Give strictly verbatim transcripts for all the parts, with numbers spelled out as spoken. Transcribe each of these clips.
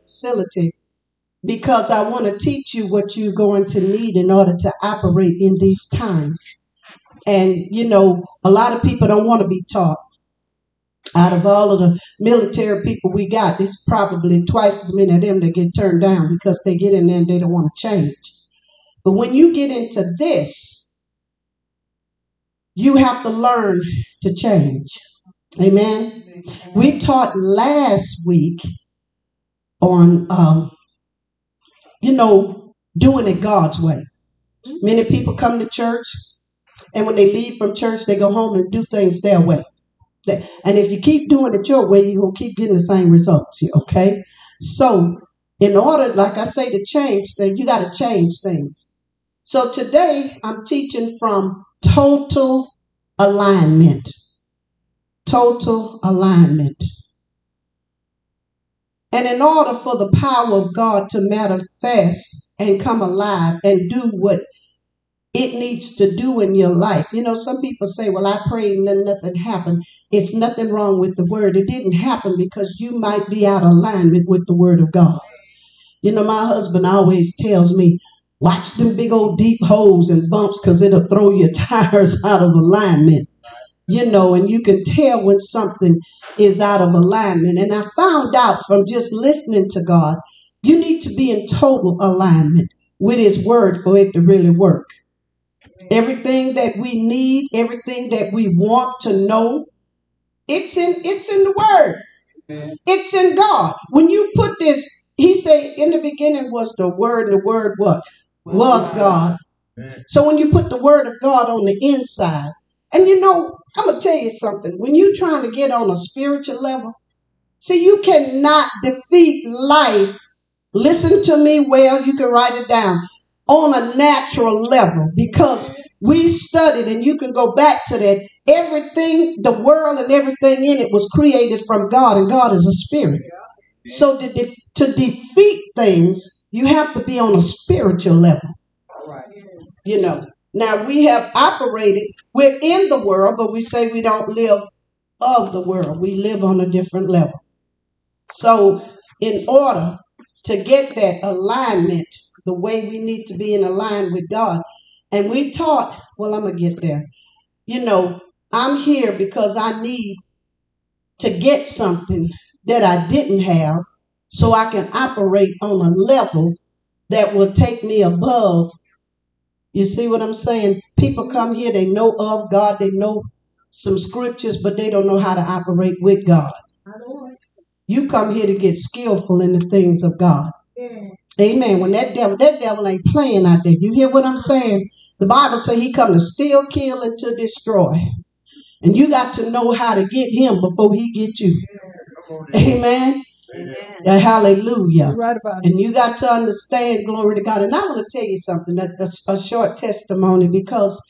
facility because I want to teach you what you're going to need in order to operate in these times. And, you know, a lot of people don't want to be taught. Out of all of the military people we got, there's probably twice as many of them that get turned down because they get in there and they don't want to change. But when you get into this, you have to learn to change. Amen. We taught last week on, um, you know, doing it God's way. Many people come to church, and when they leave from church, they go home and do things their way. And if you keep doing it your way, you're going to keep getting the same results. Okay? So, in order, like I say, to change things, you got to change things. So, today, I'm teaching from total alignment. Total alignment. And in order for the power of God to manifest and come alive and do what it needs to do in your life. You know, some people say, well, I prayed and then nothing happened. It's nothing wrong with the word. It didn't happen because you might be out of alignment with the word of God. You know, my husband always tells me, watch them big old deep holes and bumps because it'll throw your tires out of alignment. You know, and you can tell when something is out of alignment. And I found out from just listening to God, you need to be in total alignment with his word for it to really work. Everything that we need, everything that we want to know, it's in it's in the word. Amen. It's in God. When you put this, he said in the beginning was the word, and the word what? Was God. Amen. So when you put the word of God on the inside, and you know, I'm going to tell you something. When you're trying to get on a spiritual level, see, you cannot defeat life. Listen to me well, you can write it down. On a natural level, because we studied, and you can go back to that, everything, the world and everything in it was created from God, and God is a spirit. So to, de- to defeat things, you have to be on a spiritual level. You know, now we have operated, we're in the world, but we say we don't live of the world. We live on a different level. So in order to get that alignment, the way we need to be in alignment with God. And we taught, well, I'm going to get there. You know, I'm here because I need to get something that I didn't have so I can operate on a level that will take me above. You see what I'm saying? People come here, they know of God, they know some scriptures, but they don't know how to operate with God. You come here to get skillful in the things of God. Yeah. Amen. When that devil, that devil ain't playing out there. You hear what I'm saying? The Bible says he come to steal, kill, and to destroy. And you got to know how to get him before he get you. Amen. Amen. Uh, hallelujah. Right about and you got to understand, glory to God. And I want to tell you something, a, a, a short testimony, because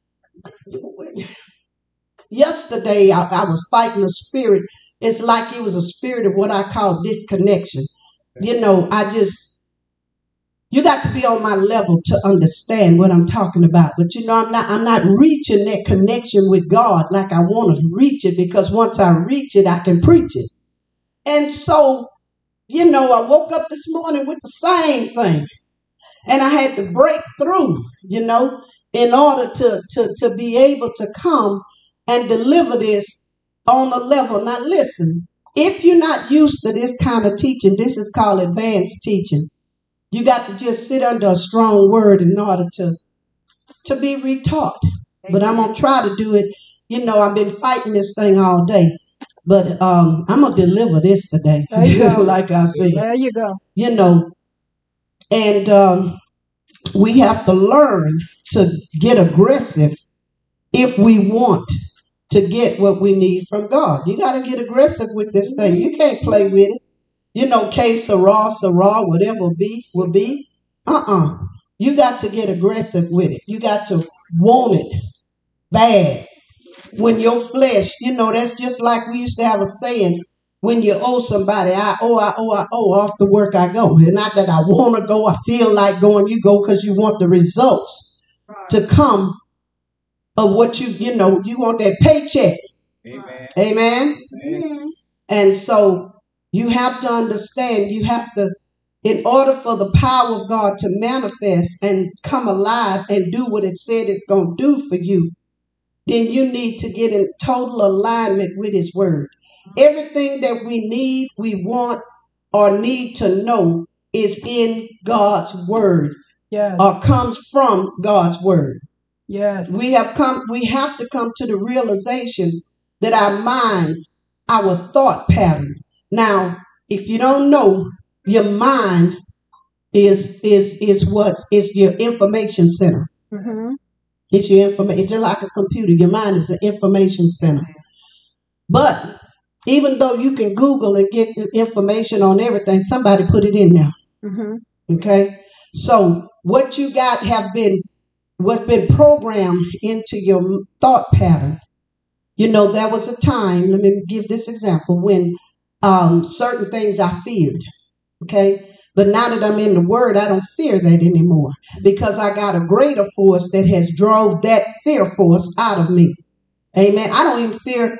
yesterday I, I was fighting a spirit. It's like it was a spirit of what I call disconnection. You know, I just, you got to be on my level to understand what I'm talking about. But you know, I'm not, I'm not reaching that connection with God like I want to reach it, because once I reach it, I can preach it. And so, you know, I woke up this morning with the same thing, and I had to break through, you know, in order to, to, to be able to come and deliver this on a level. Now, listen, if you're not used to this kind of teaching, this is called advanced teaching. You got to just sit under a strong word in order to, to be retaught. But I'm going to try to do it. You know, I've been fighting this thing all day. But um, I'm going to deliver this today. There you go. Like I said. There you go. You know, and um, we have to learn to get aggressive if we want to get what we need from God. You got to get aggressive with this thing. You can't play with it. You know, K, Sarah, Sarah, whatever be will be. Uh-uh. You got to get aggressive with it. You got to want it bad. When your flesh, you know, that's just like we used to have a saying, when you owe somebody, I owe, I owe, I owe, off the work I go. And not that I want to go, I feel like going, you go because you want the results to come of what you, you know, you want that paycheck. Amen. Amen. Amen. And so You have to understand, you have to, in order for the power of God to manifest and come alive and do what it said it's going to do for you, then you need to get in total alignment with his word. Everything that we need, we want, or need to know is in God's word. Yes. Or comes from God's word. Yes. We have come, we have to come to the realization that our minds, our thought pattern. Now, if you don't know, your mind is is is what is your information center. Mm-hmm. It's your information. It's just like a computer. Your mind is an information center. But even though you can Google and get information on everything, somebody put it in there. Mm-hmm. Okay, so what you got have been what's been programmed into your thought pattern. You know, there was a time, let me give this example, when um, certain things I feared, okay? But now that I'm in the word, I don't fear that anymore because I got a greater force that has drove that fear force out of me. Amen. I don't even fear,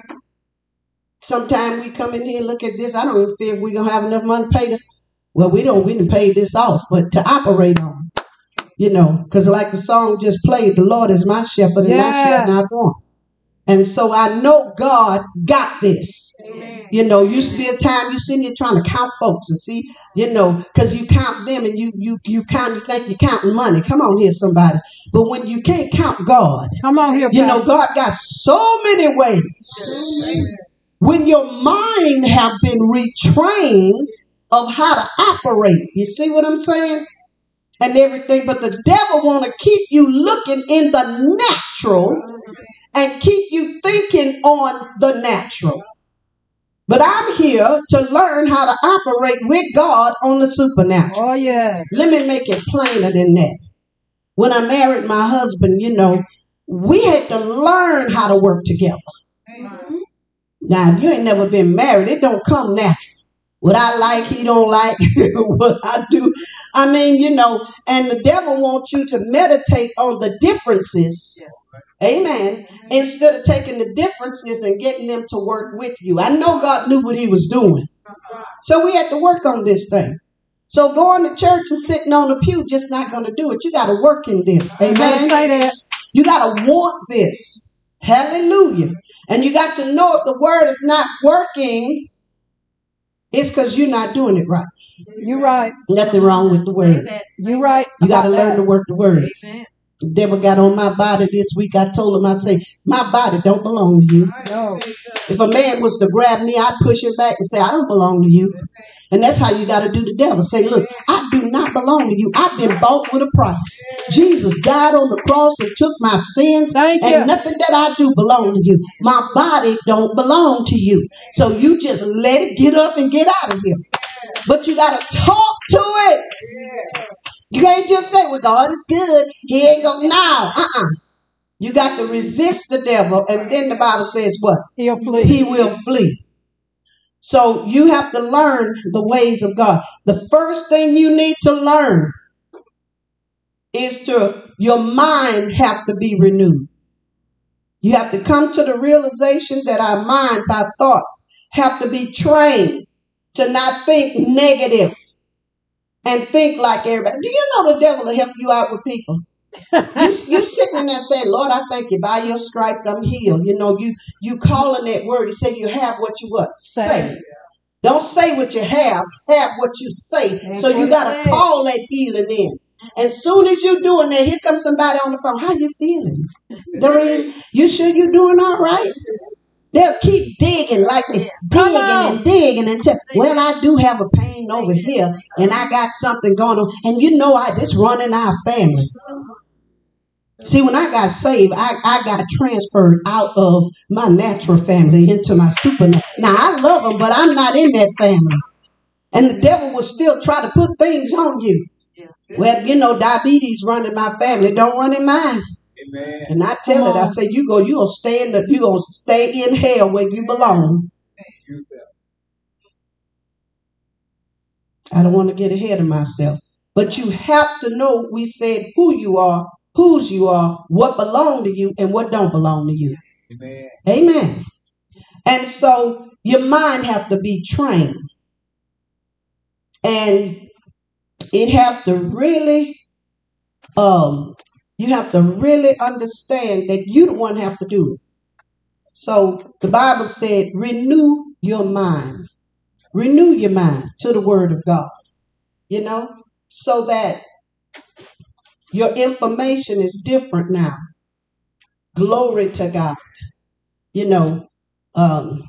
sometimes we come in here and look at this, I don't even fear if we're going to have enough money to pay the, well, we don't, we didn't pay this off, but to operate on. You know, because like the song just played, the Lord is my shepherd and yes. I shall not want. And so I know God got this. Amen. You know, used to be a time you sitting here trying to count folks and see, you know, because you count them and you you you count, you think you're counting money. Come on here, somebody. But when you can't count God, come on here, you Pastor. know, God got so many ways. Amen. When your mind have been retrained of how to operate. You see what I'm saying? And everything, but the devil want to keep you looking in the natural and keep you thinking on the natural. But I'm here to learn how to operate with God on the supernatural. Oh, yes. Let me make it plainer than that. When I married my husband, you know, we had to learn how to work together. Mm-hmm. Now, if you ain't never been married, it don't come natural. What I like, he don't like. What I do. I mean, you know, and the devil wants you to meditate on the differences. Amen. Instead of taking the differences and getting them to work with you. I know God knew what he was doing. So we had to work on this thing. So going to church and sitting on the pew just not going to do it. You got to work in this. Amen. Say that. You got to want this. Hallelujah. And you got to know if the word is not working, it's because you're not doing it right. You're right. Nothing wrong with the word. You're right. You got to learn that. to work the word. Amen. The devil got on my body this week. I told him, I say, my body don't belong to you. No. If a man was to grab me, I'd push him back and say, I don't belong to you. And that's how you got to do the devil. Say, look, I do not belong to you. I've been bought with a price. Jesus died on the cross and took my sins. Thank and you. Nothing that I do belong to you. My body don't belong to you. So you just let it get up and get out of here. But you got to talk to it. You can't just say, well, God is good. He ain't going to now. Uh-uh. You got to resist the devil. And then the Bible says what? He'll flee. He will flee. So you have to learn the ways of God. The first thing you need to learn is to, your mind have to be renewed. You have to come to the realization that our minds, our thoughts have to be trained to not think negative and think like everybody. Do you know the devil will help you out with people? you, you sitting in there saying, Lord, I thank you. By your stripes, I'm healed. You know, you you calling that word. You say you have what you what? Say. say. Don't say what you have. Have what you say. So you got to call that healing in. And soon as you're doing that, here comes somebody on the phone. How you feeling? Doreen, you sure you're doing all right? They'll keep digging like digging and digging and tell, well, I do have a pain over here and I got something going on. And you know, I this running our family. See, when I got saved, I, I got transferred out of my natural family into my supernatural. Now, I love them, but I'm not in that family. And the devil will still try to put things on you. Well, you know, diabetes run in my family. Don't run in mine. Amen. And I tell it, I say, you go, you gonna stay in the, you gonna stay in hell where you belong. I don't want to get ahead of myself. But you have to know, we said, who you are, whose you are, what belong to you, and what don't belong to you. Amen. Amen. And so your mind have to be trained. And it have to really, um, you have to really understand that you the one have to do it. So the Bible said, renew your mind. Renew your mind to the word of God, you know, so that your information is different now. Glory to God. You know, um,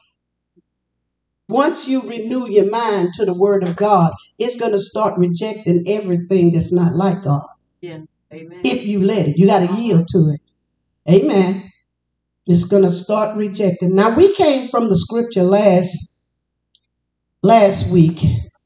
once you renew your mind to the word of God, it's going to start rejecting everything that's not like God. Yeah. Amen. If you let it, you got to yield to it. Amen. It's going to start rejecting. Now, we came from the scripture last last week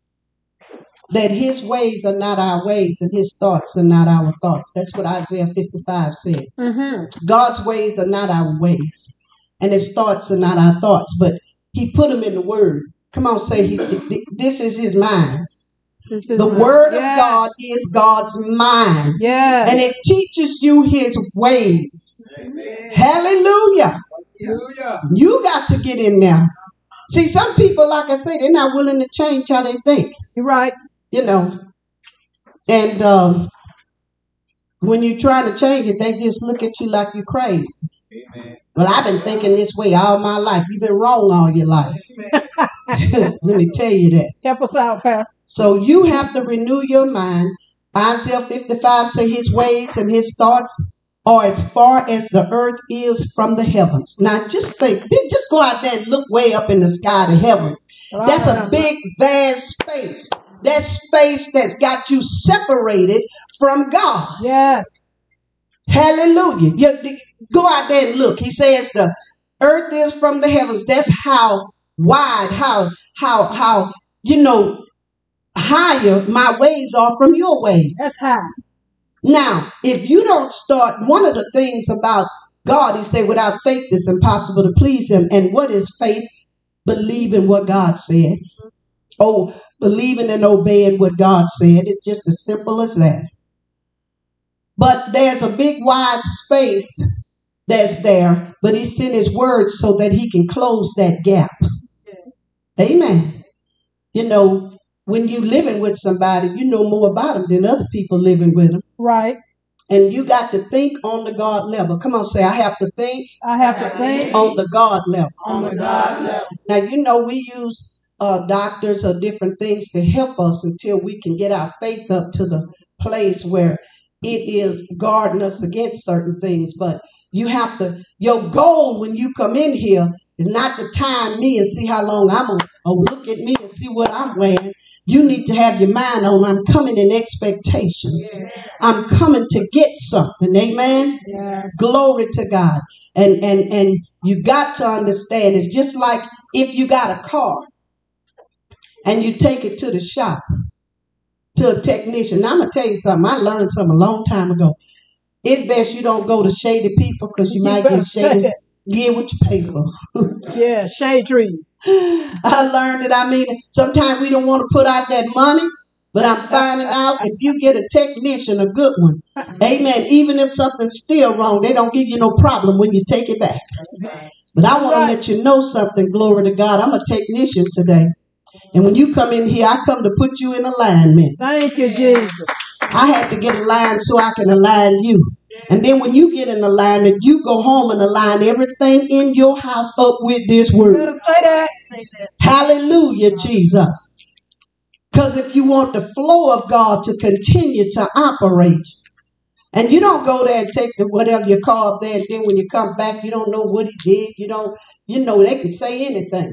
that his ways are not our ways and his thoughts are not our thoughts. That's what Isaiah fifty-five said. Mm-hmm. God's ways are not our ways and his thoughts are not our thoughts, but he put them in the word. Come on, say he, this is his mind. This is The my- word yeah. of God is God's mind. Yeah. And it teaches you his ways. Amen. Hallelujah. Hallelujah. You got to get in there. See, some people, like I say, they're not willing to change how they think. You're right. You know. And um, when you're trying to change it, they just look at you like you're crazy. Amen. Well, I've been thinking this way all my life. You've been wrong all your life. Let me tell you that. Help us out, Pastor. So you have to renew your mind. Isaiah fifty-five says his ways and his thoughts are as far as the earth is from the heavens. Now just think, just go out there and look way up in the sky, the heavens. That's a big, vast space. That space that's got you separated from God. Yes. Hallelujah. You, go out there and look. He says the earth is from the heavens. That's how wide, how, how, how, you know, higher my ways are from your ways. That's high. Now, if you don't start, one of the things about God, he said, without faith, it's impossible to please him. And what is faith? Believing what God said. Oh, believing and obeying what God said. It's just as simple as that. But there's a big wide space that's there, but he sent his word so that he can close that gap. Amen. You know, when you living with somebody, you know more about them than other people living with them. Right. And you got to think on the God level. Come on, say, I have to think I have to think on the God level. On the God level. Now, you know, we use uh, doctors or different things to help us until we can get our faith up to the place where it is guarding us against certain things. But you have to, your goal when you come in here is not to time me and see how long I'm on, or look at me and see what I'm wearing. You need to have your mind on, I'm coming in expectations. I'm coming to get something. Amen. Yes. Glory to God. And, and, and you got to understand, it's just like if you got a car and you take it to the shop, to a technician. Now, I'm going to tell you something. I learned something a long time ago. It's best you don't go to shady people because you, you might get shady. Get what you pay for. Yeah, shade trees. I learned it. I mean, sometimes we don't want to put out that money, but I'm finding out if you get a technician, a good one, amen, even if something's still wrong, they don't give you no problem when you take it back. But I want to let you know something, glory to God. I'm a technician today. And when you come in here, I come to put you in alignment. Thank you, Jesus. I had to get aligned so I can align you. And then when you get in alignment, you go home and align everything in your house up with this You word. better say that. Hallelujah, Jesus. Because if you want the flow of God to continue to operate, and you don't go there and take the whatever you call up there, and then when you come back, you don't know what he did. You don't, you know, they can say anything.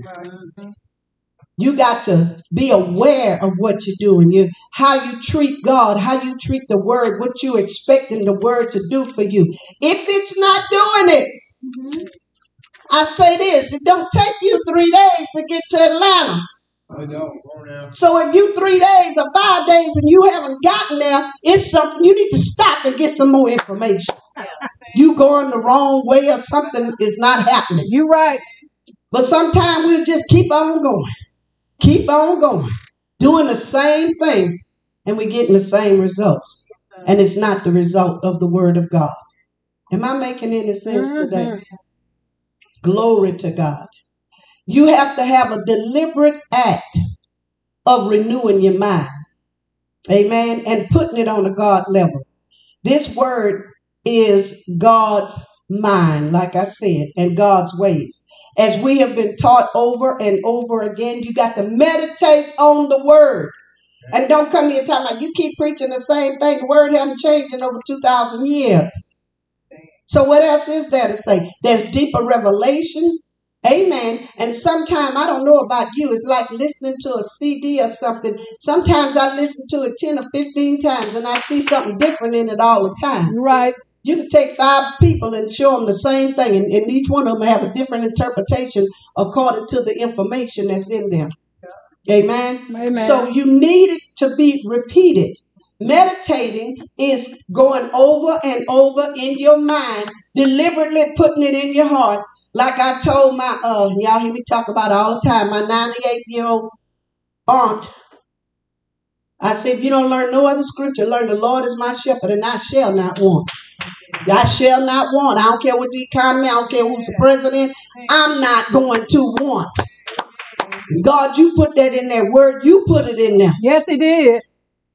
You got to be aware of what you're doing, you, how you treat God, how you treat the word, what you're expecting the word to do for you. If it's not doing it, mm-hmm. I say this, it don't take you three days to get to Atlanta. I don't. So if you three days or five days and you haven't gotten there, it's something you need to stop and get some more information. You going the wrong way or something is not happening. You're right. But sometimes we'll just keep on going. Keep on going, doing the same thing, and we're getting the same results. And it's not the result of the word of God. Am I making any sense Mm-hmm. today? Glory to God. You have to have a deliberate act of renewing your mind. Amen. And putting it on a God level. This word is God's mind, like I said, and God's ways. As we have been taught over and over again, you got to meditate on the word. And don't come here talking about you keep preaching the same thing. The word haven't changed in over two thousand years. So what else is there to say? There's deeper revelation. Amen. And sometimes, I don't know about you, it's like listening to a C D or something. Sometimes I listen to it ten or fifteen times and I see something different in it all the time. Right. You can take five people and show them the same thing, and, and each one of them have a different interpretation according to the information that's in there. Amen. Amen. So you need it to be repeated. Meditating is going over and over in your mind, deliberately putting it in your heart. Like I told my, uh, y'all hear me talk about it all the time, my ninety-eight-year-old aunt. I said, if you don't learn no other scripture, learn the Lord is my shepherd and I shall not want. I shall not want. I don't care what the economy, I don't care who's the president. I'm not going to want. God, you put that in there. Word, you put it in there. Yes, he did.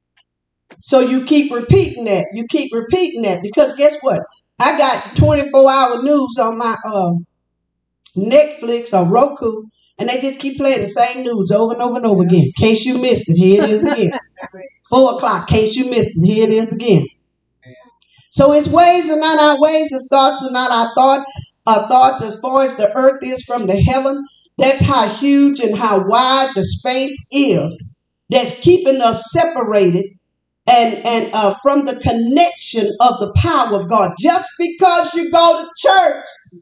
So you keep repeating that. You keep repeating that. Because guess what? I got twenty-four hour news on my uh, Netflix or Roku. And they just keep playing the same news over and over and over again. In case you missed it, here it is again. Four o'clock, in case you missed it, here it is again. So his ways are not our ways. His thoughts are not our thought, our thoughts as far as the earth is from the heaven. That's how huge and how wide the space is that's keeping us separated and, and uh, from the connection of the power of God. Just because you go to church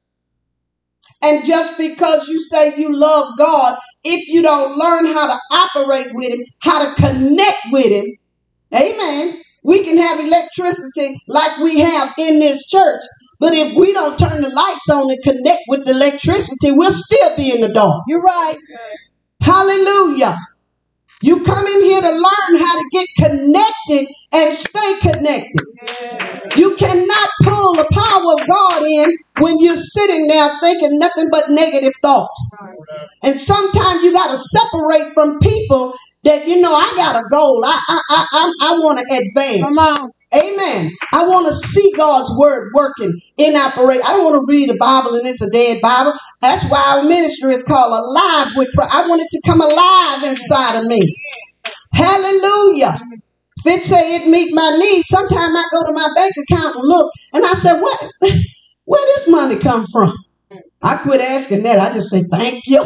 and just because you say you love God, if you don't learn how to operate with him, how to connect with him, amen, we can have electricity like we have in this church. But if we don't turn the lights on and connect with the electricity, we'll still be in the dark. You're right. Hallelujah. You come in here to learn how to get connected and stay connected. You cannot pull the power of God in when you're sitting there thinking nothing but negative thoughts. And sometimes you got to separate from people that, you know, I got a goal. I I I I, I want to advance. Come on. Amen. I want to see God's word working in operation. I don't want to read the Bible and it's a dead Bible. That's why our ministry is called Alive with Prayer. I want it to come alive inside of me. Hallelujah. If it say it meet my needs, sometimes I go to my bank account and look and I say, what? Where this money come from? I quit asking that. I just say, thank you.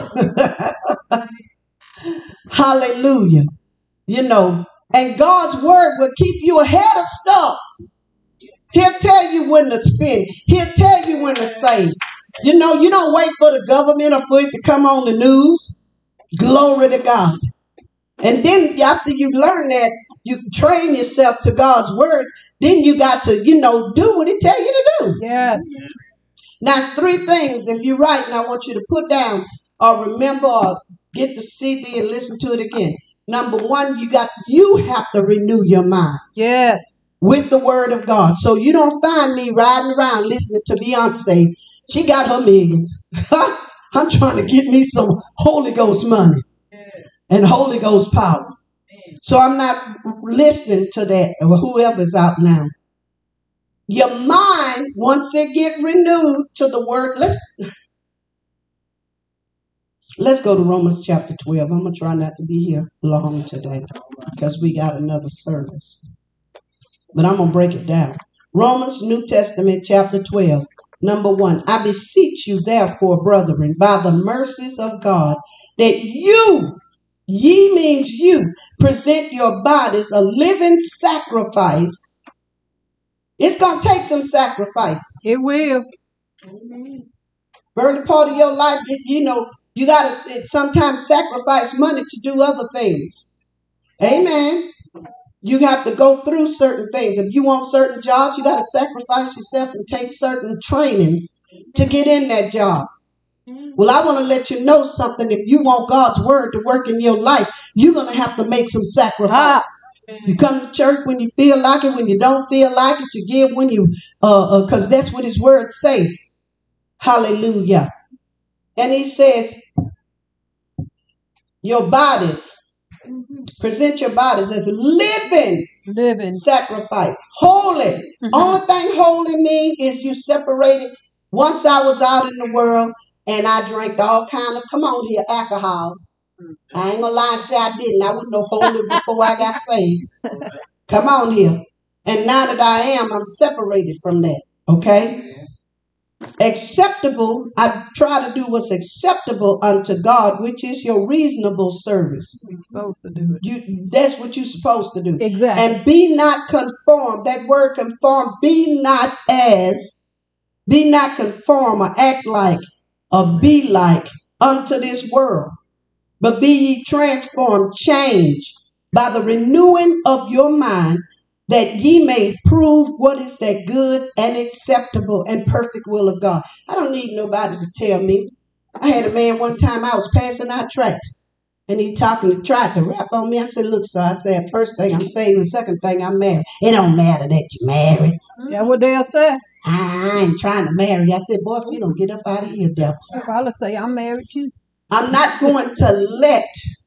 Hallelujah. You know, and God's word will keep you ahead of stuff. He'll tell you when to spend. He'll tell you when to save. You know, you don't wait for the government or for it to come on the news. Glory to God. And then after you learn that, you train yourself to God's word. Then you got to, you know, do what he tell you to do. Yes. Now, it's three things. If you write, and I want you to put down or remember or get the C D and listen to it again. Number one, you got you have to renew your mind. Yes. With the word of God. So you don't find me riding around listening to Beyonce. She got her millions. I'm trying to get me some Holy Ghost money and Holy Ghost power. So I'm not listening to that or whoever's out now. Your mind, once it get renewed to the word, let's Let's go to Romans chapter twelve. I'm going to try not to be here long today because we got another service. But I'm going to break it down. Romans, New Testament, chapter twelve. Number one, I beseech you, therefore, brethren, by the mercies of God, that you, ye means you, present your bodies a living sacrifice. It's going to take some sacrifice. It will. Early part of your life, you know, you got to sometimes sacrifice money to do other things. Amen. You have to go through certain things. If you want certain jobs, you got to sacrifice yourself and take certain trainings to get in that job. Well, I want to let you know something. If you want God's word to work in your life, you're going to have to make some sacrifice. Ah. You come to church when you feel like it, when you don't feel like it, you give when you, uh, because uh, that's what his words say. Hallelujah. And he says, your bodies Present your bodies as a living Living. sacrifice, holy. Mhm. Only thing holy mean is you separated. Once I was out in the world and I drank all kind of, come on here, alcohol. I ain't gonna lie and say I didn't. I was no holy before I got saved. Come on here. And now that I am, I'm separated from that. Okay? Acceptable, I try to do what's acceptable unto God, which is your reasonable service. We're supposed to do it. You, that's what you're supposed to do. Exactly. And be not conformed. That word conform, be not as, be not conform or act like or be like unto this world. But be ye transformed, changed by the renewing of your mind, that ye may prove what is that good and acceptable and perfect will of God. I don't need nobody to tell me. I had a man one time, I was passing out tracts, and he talking, tried to rap on me. I said, look, sir, I said, first thing I'm saved, the second thing I'm married. It don't matter that you're married. That's what they'll say. I ain't trying to marry you. I said, boy, if you don't get up out of here, devil. They'll probably say, I'm married too. I'm not going to let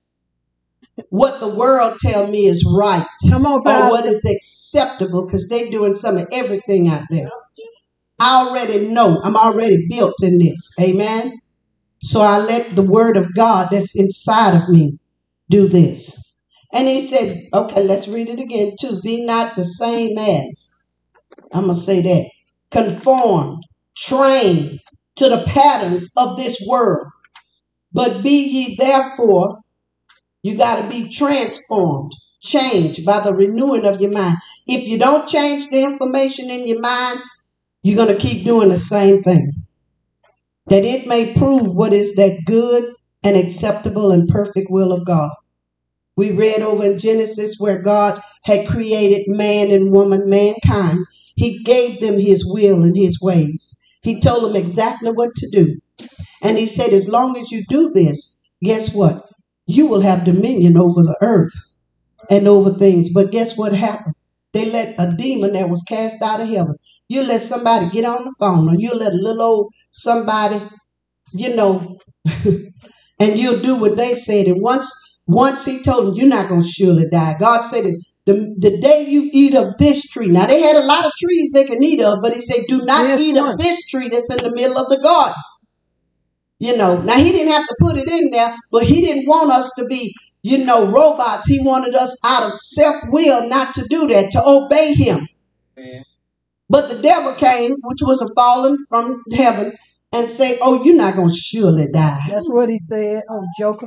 what the world tell me is right Come on, or what Pastor. is acceptable, because they're doing some of everything out there. I already know. I'm already built in this. Amen. So I let the word of God that's inside of me do this. And he said, okay, let's read it again too. Be not the same as. I'm going to say that. Conformed, trained to the patterns of this world. But be ye therefore, you got to be transformed, changed by the renewing of your mind. If you don't change the information in your mind, you're going to keep doing the same thing. That it may prove what is that good and acceptable and perfect will of God. We read over in Genesis where God had created man and woman, mankind. He gave them his will and his ways. He told them exactly what to do. And he said, as long as you do this, guess what? You will have dominion over the earth and over things. But guess what happened? They let a demon that was cast out of heaven. You let somebody get on the phone, or you let a little old somebody, you know, and you'll do what they said. And once, once he told them, you're not going to surely die. God said, the, the day you eat of this tree. Now, they had a lot of trees they can eat of, but he said, do not Yes, eat one. of this tree that's in the middle of the garden. You know, now he didn't have to put it in there, but he didn't want us to be, you know, robots. He wanted us out of self-will not to do that, to obey him. Man. But the devil came, which was a fallen from heaven, and said, oh, you're not going to surely die. That's what he said. Oh, joker.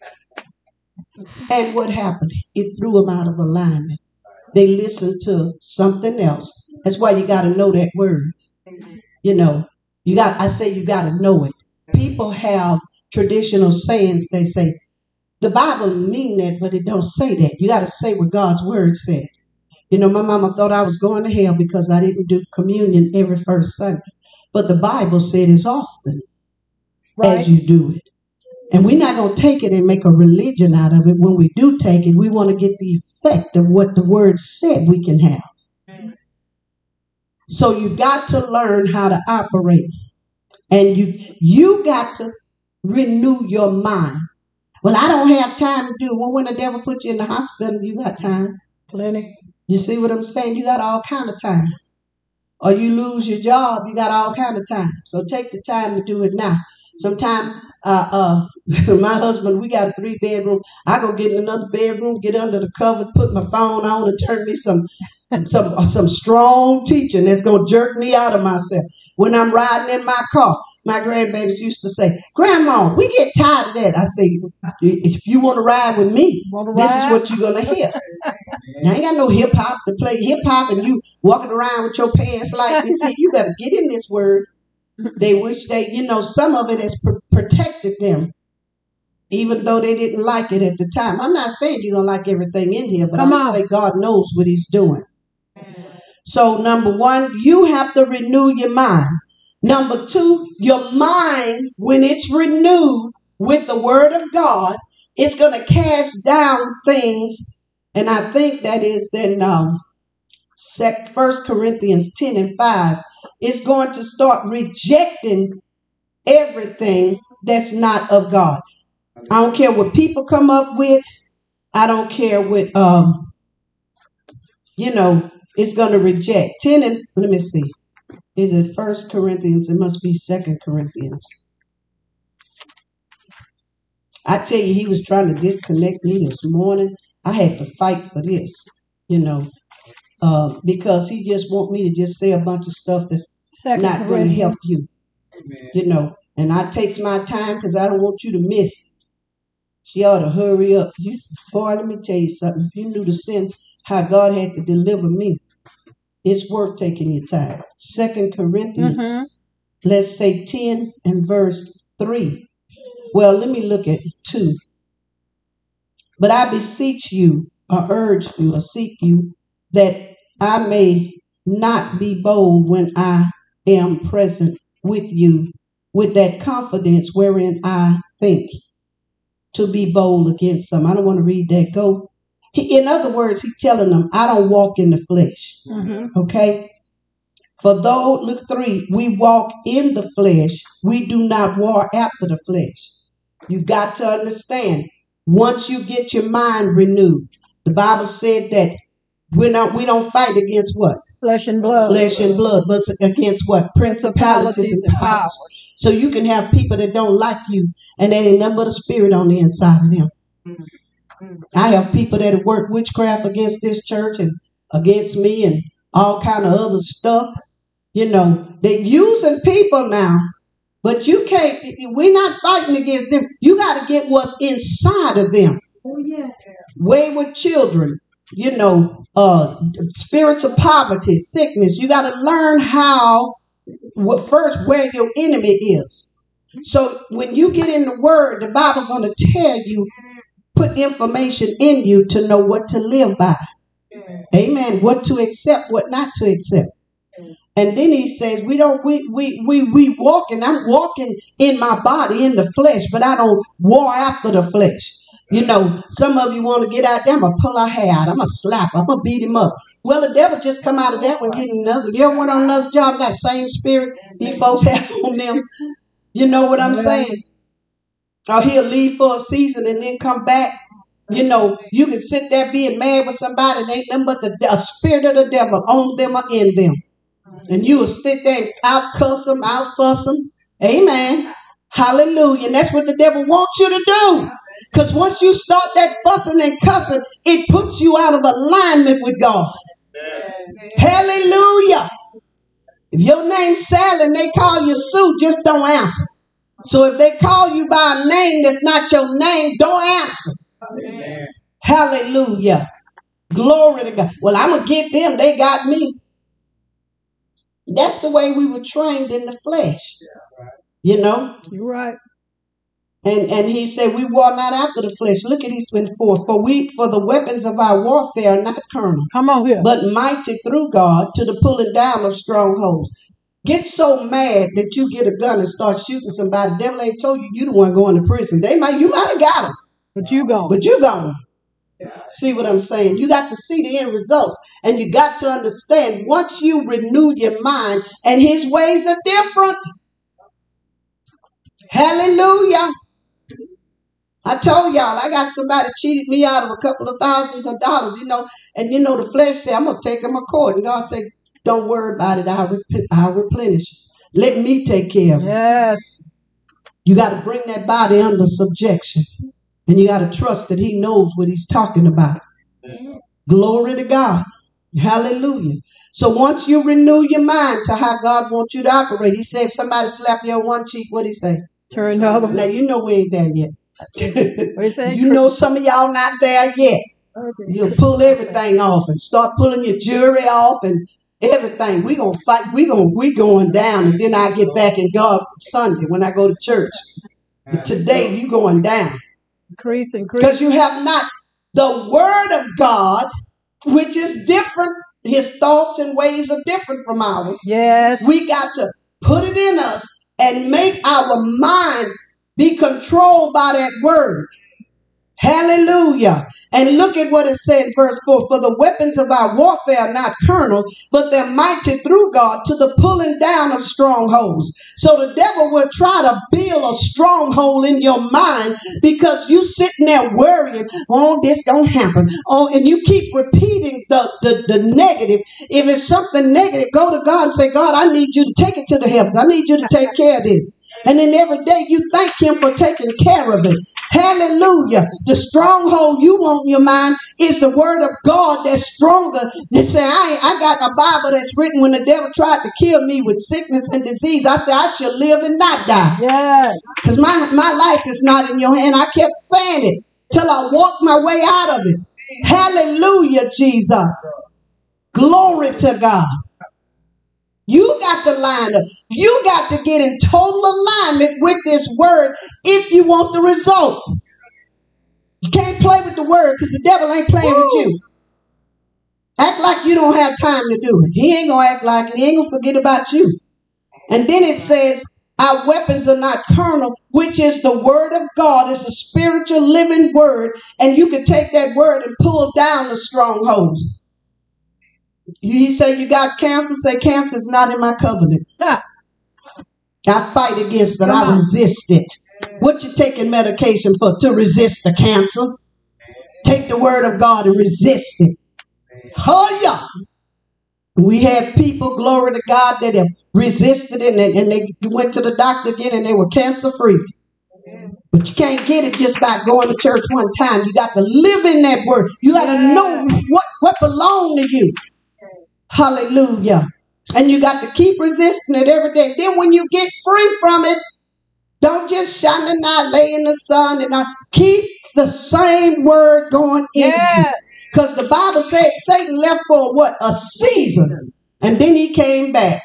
And what happened? It threw them out of alignment. They listened to something else. That's why you got to know that word. You know, you got, I say you got to know it. People have traditional sayings. They say, the Bible mean that, but it don't say that. You got to say what God's word said. You know, my mama thought I was going to hell because I didn't do communion every first Sunday. But the Bible said as often Right. as you do it. And we're not going to take it and make a religion out of it. When we do take it, we want to get the effect of what the word said we can have. So you got to learn how to operate. And you you got to renew your mind. Well, I don't have time to do it. Well, when the devil put you in the hospital, you got time. Plenty. You see what I'm saying? You got all kind of time. Or you lose your job, you got all kind of time. So take the time to do it now. Sometime, uh, uh, my husband, we got a three bedroom. I go get in another bedroom, get under the covers, put my phone on, and turn me some, some, uh, some strong teaching that's gonna jerk me out of myself. When I'm riding in my car, my grandbabies used to say, "Grandma, we get tired of that." I say, "If you want to ride with me, Want to this ride? is what you're gonna hear." I ain't got no hip hop to play hip hop, and you walking around with your pants like this. See, you better get in this word. They wish they, you know, some of it has pr- protected them, even though they didn't like it at the time. I'm not saying you're gonna like everything in here, but Come I'm gonna on. say God knows what He's doing. So number one, you have to renew your mind. Number two, your mind, when it's renewed with the word of God, it's going to cast down things. And I think that is in um, First Corinthians ten and five. It's going to start rejecting everything that's not of God. I don't care what people come up with. I don't care what, um, you know, it's going to reject. ten and, let me see. Is it First Corinthians? It must be Second Corinthians. I tell you, he was trying to disconnect me this morning. I had to fight for this, you know, uh, because he just want me to just say a bunch of stuff that's Second not going to help Corinthians. you, Amen. you know. And I takes my time because I don't want you to miss. She ought to hurry up. You, boy, let me tell you something. If you knew the sin, how God had to deliver me, it's worth taking your time. Second Corinthians, Mhm. let's say ten and verse three. Well, let me look at two. But I beseech you, or urge you, or seek you, that I may not be bold when I am present with you, with that confidence wherein I think to be bold against some. I don't want to read that. Go. He, in other words, he's telling them, I don't walk in the flesh. Mhm. Okay? For though, look three, we walk in the flesh, we do not war after the flesh. You've got to understand, once you get your mind renewed, the Bible said that we're not, we don't fight against what? Flesh and blood. Flesh and blood, but against what? Principalities Principalities and and powers. powers. So you can have people that don't like you, and there ain't nothing but a spirit on the inside of them. I have people that have worked witchcraft against this church and against me and all kind of other stuff. You know, they're using people now, but you can't, we're not fighting against them. You got to get what's inside of them. Oh, yeah. Wayward children, you know, uh, spirits of poverty, sickness. You got to learn how, what, first, where your enemy is. So when you get in the word, the Bible going to tell you, put information in you to know what to live by. Amen. What to accept, what not to accept. And then he says, we don't, we, we, we, we walk, and I'm walking in my body, in the flesh, but I don't war after the flesh. You know, some of you want to get out there, I'm going to pull her hair out, I'm going to slap her, I'm going to beat him up. Well, the devil just come out of that one getting another. You ever went on another job, got the same spirit these folks have on them? You know what I'm saying? Or he'll leave for a season and then come back. You know, you can sit there being mad with somebody, and ain't nothing but the a spirit of the devil on them or in them. And you will sit there and out cuss them, out fuss them. Amen. Hallelujah. And that's what the devil wants you to do. Because once you start that fussing and cussing, it puts you out of alignment with God. Hallelujah. If your name's Sally and they call you Sue, just don't answer. So if they call you by a name that's not your name, don't answer. Amen. Hallelujah. Glory to God. Well, I'm going to get them. They got me. That's the way we were trained in the flesh. You know? You're right. And and he said, we war not after the flesh. Look at these went forth. For we for the weapons of our warfare are not carnal, Come on here. but mighty through God to the pulling down of strongholds. Get so mad that you get a gun and start shooting somebody. The devil ain't told you you the one going to prison. They might you might have got them, But you go. but you gone. See what I'm saying? You got to see the end results. And you got to understand, once you renew your mind, and his ways are different. Hallelujah. I told y'all, I got somebody cheated me out of a couple of thousands of dollars, you know. And you know, the flesh said, I'm going to take him to court. And God said, don't worry about it. I'll, rep- I'll replenish it. Let me take care of it. Yes. You got to bring that body under subjection. And you got to trust that he knows what he's talking about. Glory to God. Hallelujah. So once you renew your mind to how God wants you to operate, he said, if somebody slap you on one cheek, what he say? Turn the other Now, way. you know we ain't there yet. What he say? You know some of y'all not there yet. You'll pull everything off and start pulling your jewelry off and everything. We gonna fight. We gonna we going down, and then I get back in God Sunday when I go to church. But today you going down Increase, increase. because you have not the word of God, which is different. His thoughts and ways are different from ours. Yes. We got to put it in us and make our minds be controlled by that word. Hallelujah. And look at what it said in verse four. For the weapons of our warfare are not carnal, but they're mighty through God to the pulling down of strongholds. So the devil will try to build a stronghold in your mind because you sitting there worrying, oh, this don't happen. Oh, and you keep repeating the, the, the negative. If it's something negative, go to God and say, God, I need you to take it to the heavens. I need you to take care of this. And then every day you thank him for taking care of it. Hallelujah. The stronghold you want in your mind is the word of God that's stronger than say, I, I got a Bible that's written when the devil tried to kill me with sickness and disease. I said, I shall live and not die. Yes. Because my, my life is not in your hand. I kept saying it till I walked my way out of it. Hallelujah, Jesus. Glory to God. You got to line up. You got to get in total alignment with this word if you want the results. You can't play with the word because the devil ain't playing Woo. with you. Act like you don't have time to do it. He ain't going to act like it. He ain't going to forget about you. And then it says, our weapons are not carnal, which is the word of God. It's a spiritual living word. And you can take that word and pull down the strongholds. You say you got cancer, say cancer is not in my covenant. Huh. I fight against it. I resist it. What you taking medication for? To resist the cancer. Take the word of God and resist it. Oh, yeah. We have people, glory to God, that have resisted it and, and they went to the doctor again and they were cancer free. But you can't get it just by going to church one time. You got to live in that word. You got to know what, what belongs to you. Hallelujah. And you got to keep resisting it every day. Then when you get free from it, don't just shine the night, lay in the sun, and not keep the same word going in yes. you. Because the Bible said Satan left for what? A season. And then he came back.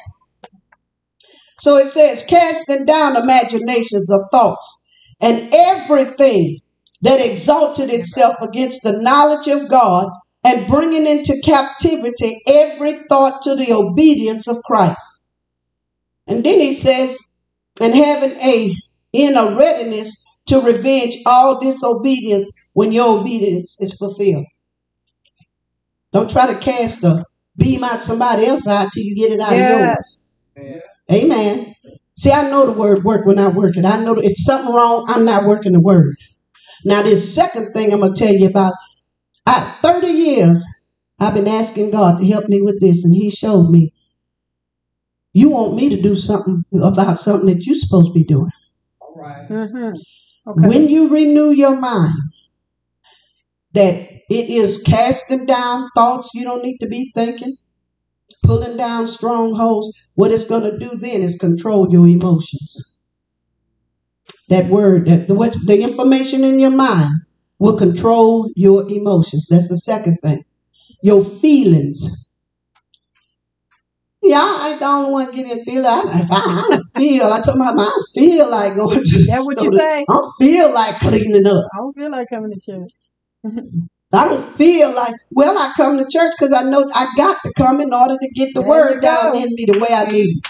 So it says, casting down imaginations of thoughts and everything that exalted itself against the knowledge of God, and bringing into captivity every thought to the obedience of Christ. And then he says, and having a in a readiness to revenge all disobedience when your obedience is fulfilled. Don't try to cast the beam out somebody else's eye till you get it out yes. of yours. Yeah. Amen. See, I know the word work when I work it. I know that if something wrong, I'm not working the word. Now, this second thing I'm going to tell you about. At thirty years, I've been asking God to help me with this, and he showed me. You want me to do something about something that you're supposed to be doing. All right. Mm-hmm. Okay. When you renew your mind, that it is casting down thoughts you don't need to be thinking, pulling down strongholds, what it's going to do then is control your emotions. That word, that the, the information in your mind will control your emotions. That's the second thing. Your feelings. Yeah, I ain't the only one getting feel. I, if I, I don't feel. I told my mom, I don't feel like going to. That's what you say? I don't feel like cleaning up. I don't feel like coming to church. I don't feel like. Well, I come to church because I know I got to come in order to get the there word down in me the way I need.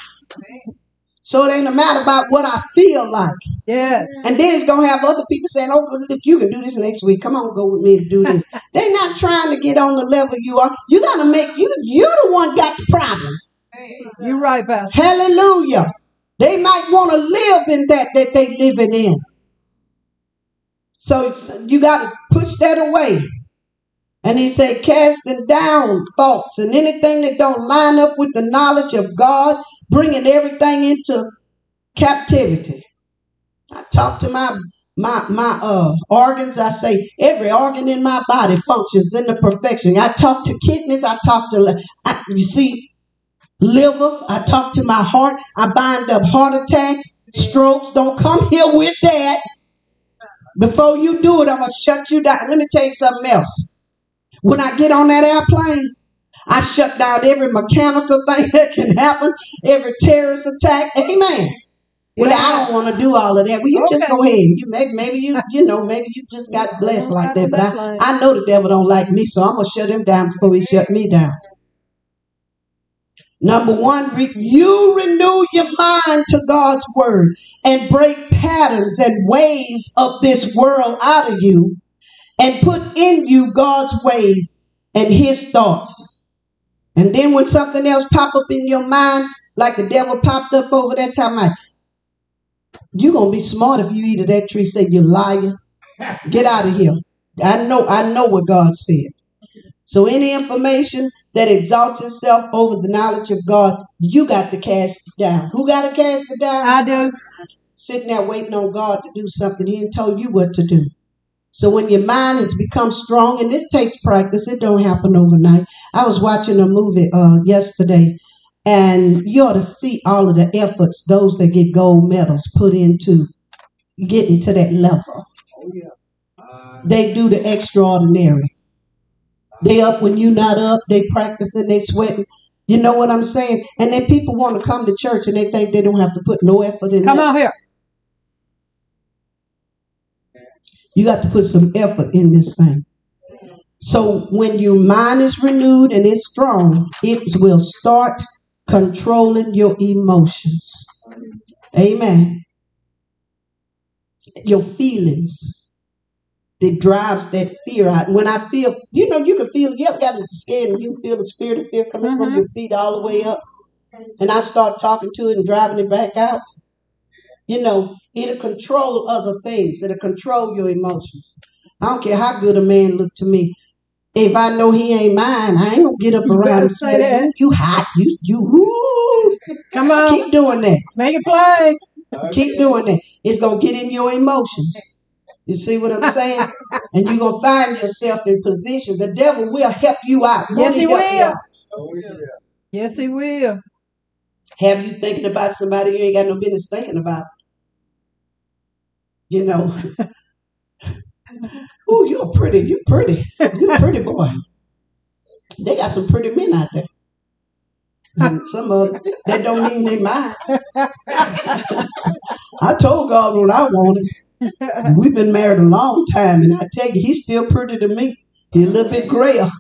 So it ain't a matter about what I feel like. Yes. And then it's going to have other people saying, oh, look, you can do this next week. Come on, go with me and do this. They're not trying to get on the level you are. You got to make, you, you the one got the problem. You're right, Pastor. Hallelujah. They might want to live in that that they living in. So it's, you got to push that away. And he said, casting down thoughts and anything that don't line up with the knowledge of God, bringing everything into captivity. I talk to my my my uh organs. I say every organ in my body functions in the perfection. I talk to kidneys. I talk to I, you see liver. I talk to my heart. I bind up heart attacks, strokes. Don't come here with that. Before you do it, I'm gonna shut you down. Let me tell you something else. When I get on that airplane, I shut down every mechanical thing that can happen, every terrorist attack. Amen. Well, I don't want to do all of that. Well, you okay. just go ahead. You maybe, maybe you, you know, maybe you just got blessed like that. But I, I know the devil don't like me, so I'm gonna shut him down before he shut me down. Number one, re- you renew your mind to God's word and break patterns and ways of this world out of you. and put in you God's ways and his thoughts. And then when something else pop up in your mind, like the devil popped up over that time, like, you're going to be smart if you eat of that tree. Say, you liar. Get out of here. I know, I know what God said. So any information that exalts itself over the knowledge of God, you got to cast it down. Who got to cast it down? I do. Sitting there waiting on God to do something. He ain't told you what to do. So when your mind has become strong, and this takes practice, it don't happen overnight. I was watching a movie uh, yesterday, and you ought to see all of the efforts those that get gold medals put into getting to that level. Oh, yeah. Uh, They do the extraordinary. They up when you not up. They practicing. They sweating. You know what I'm saying? And then people want to come to church and they think they don't have to put no effort in. Come that. out here. You got to put some effort in this thing. So when your mind is renewed and it's strong, it will start controlling your emotions. Amen. Your feelings. It drives that fear out. When I feel, you know, you can feel, you ever got scared and you feel the spirit of fear coming Mm-hmm. from your feet all the way up. And I start talking to it and driving it back out. You know, it'll control other things. It'll control your emotions. I don't care how good a man look to me. If I know he ain't mine, I ain't gonna get up You around better and say say, that. you, you hot, you, you, woo. Come on. Keep doing that. Make it play. Keep doing that. It's gonna get in your emotions. You see what I'm saying? And you're gonna find yourself in position. The devil will help you out. Yes, Won't he help you will. out? oh, yeah. Yes, he will. Have you thinking about somebody you ain't got no business thinking about? You know. Ooh, you're pretty. You're pretty. You're a pretty boy. They got some pretty men out there. And some of them, that don't mean they mine. I told God what I wanted. We've been married a long time, and I tell you, he's still pretty to me. He's a little bit grayer.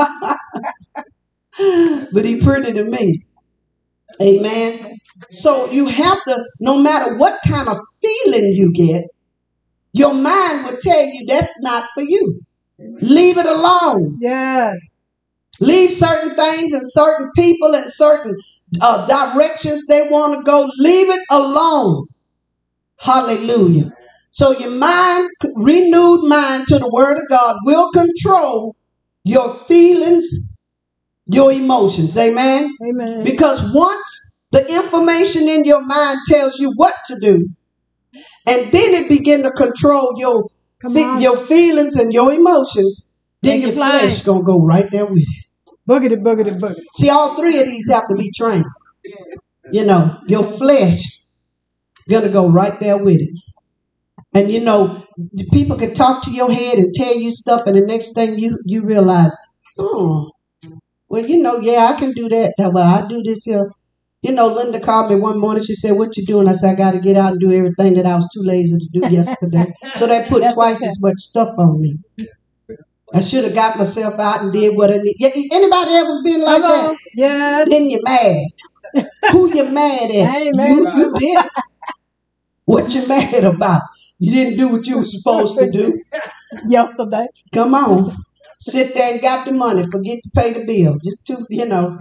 But he's pretty to me. Amen. So you have to, no matter what kind of feeling you get, your mind will tell you that's not for you. Leave it alone. Yes. Leave certain things and certain people and certain uh, directions they want to go. Leave it alone. Hallelujah. So your mind, renewed mind to the word of God, will control your feelings, your emotions. Amen. Amen. Because once the information in your mind tells you what to do, and then it begin to control your Come fe- on. your feelings and your emotions, then Make it your plain. flesh gonna go right there with it. Boogity, boogity, boogity. See, all three of these have to be trained. You know, your flesh gonna go right there with it. And you know, people can talk to your head and tell you stuff, and the next thing you you realize, oh, well, you know, yeah, I can do that. Well, I do this here. You know, Linda called me one morning. She said, "What you doing?" I said, "I got to get out and do everything that I was too lazy to do yesterday." So that put That's twice okay. as much stuff on me. I should have got myself out and did what I need. Yeah, anybody ever been like Come that? on. Yes. Then you're mad. Who you mad at? I ain't mad You, about you did. What you mad about? You didn't do what you were supposed to do. Yesterday. Come on. Sit there and got the money. Forget to pay the bill. Just to, you know.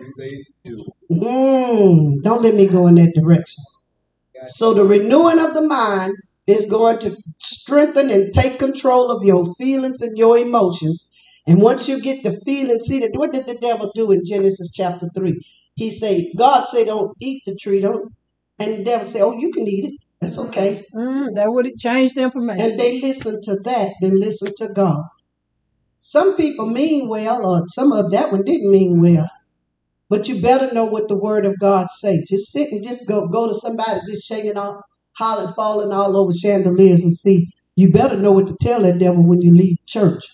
Mm, don't let me go in that direction. So the renewing of the mind is going to strengthen and take control of your feelings and your emotions. And once you get the feeling, see that what did the devil do in Genesis chapter three? He say, God say, don't eat the tree, don't. And the devil say, oh, you can eat it. That's okay. Mm, that would have changed the information. And they listen to that, then listen to God. Some people mean well, or some of that one didn't mean well. But you better know what the word of God say. Just sit and just go go to somebody just shaking off, hollering, falling all over chandeliers and see. You better know what to tell that devil when you leave church.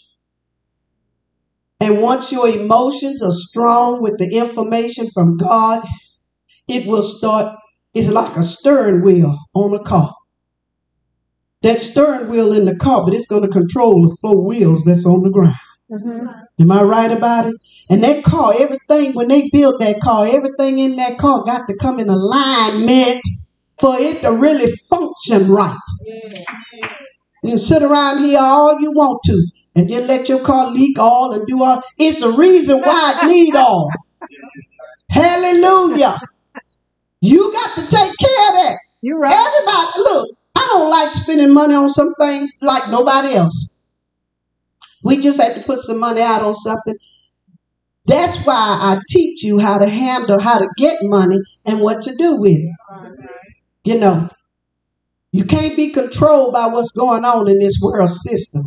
And once your emotions are strong with the information from God, it will start, it's like a steering wheel on a car. That steering wheel in the car, but it's going to control the four wheels that's on the ground. Mm-hmm. Am I right about it? And that car, everything, when they built that car, everything in that car got to come in alignment for it to really function right. You can sit around here all you want to. and just let your car leak all and do all. It's the reason why it need all. Hallelujah. You got to take care of that. You're right. Everybody, look, I don't like spending money on some things like nobody else. We just had to put some money out on something. That's why I teach you how to handle, how to get money and what to do with it. You know, you can't be controlled by what's going on in this world system.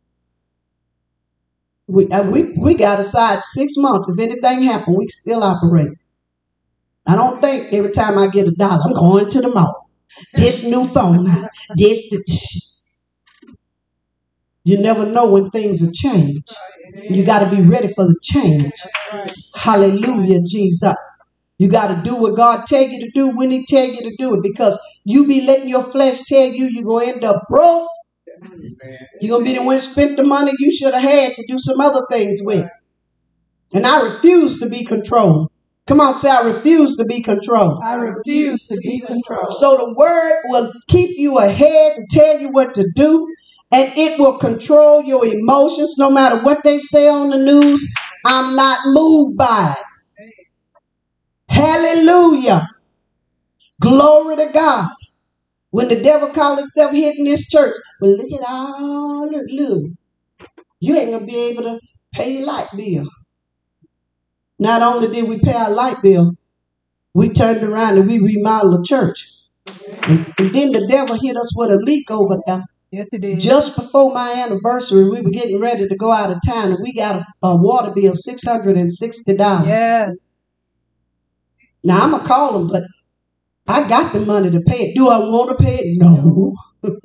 We, uh, we, we got aside six months. If anything happened, we can still operate. I don't think every time I get a dollar, I'm going to the mall. This new phone, this, this. You never know when things will change. You got to be ready for the change. Hallelujah, Jesus. You got to do what God tell you to do when he tell you to do it, because you be letting your flesh tell you you're going to end up broke. You're going to be the one who spent the money you should have had to do some other things with. And I refuse to be controlled. Come on, say, I refuse to be controlled. I refuse to be controlled. So the word will keep you ahead and tell you what to do. And it will control your emotions no matter what they say on the news. I'm not moved by it. Hallelujah. Glory to God. When the devil called himself hitting this church, well, look at all, look, look. You ain't going to be able to pay your light bill. Not only did we pay our light bill, we turned around and we remodeled the church. And, and then the devil hit us with a leak over there. Yes, it is. Just before my anniversary, we were getting ready to go out of town, and we got a, a water bill, six hundred sixty dollars. Yes. Now, I'm going to call them, but I got the money to pay it. Do I want to pay it? No.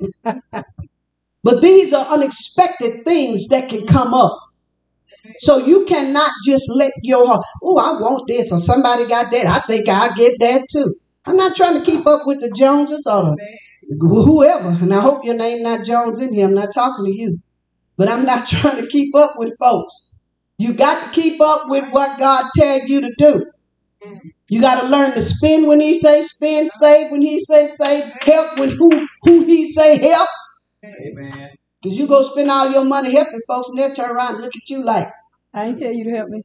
But these are unexpected things that can come up. So you cannot just let your heart, oh, I want this, or somebody got that. I think I'll get that too. I'm not trying to keep up with the Joneses or the, whoever. And I hope your name not Jones in here. I'm not talking to you. But I'm not trying to keep up with folks. You got to keep up with what God tells you to do. You got to learn to spend when he say spend, save when he say save, help when who, who he say help. Amen. Because you go spend all your money helping folks and they'll turn around and look at you like, I ain't tell you to help me.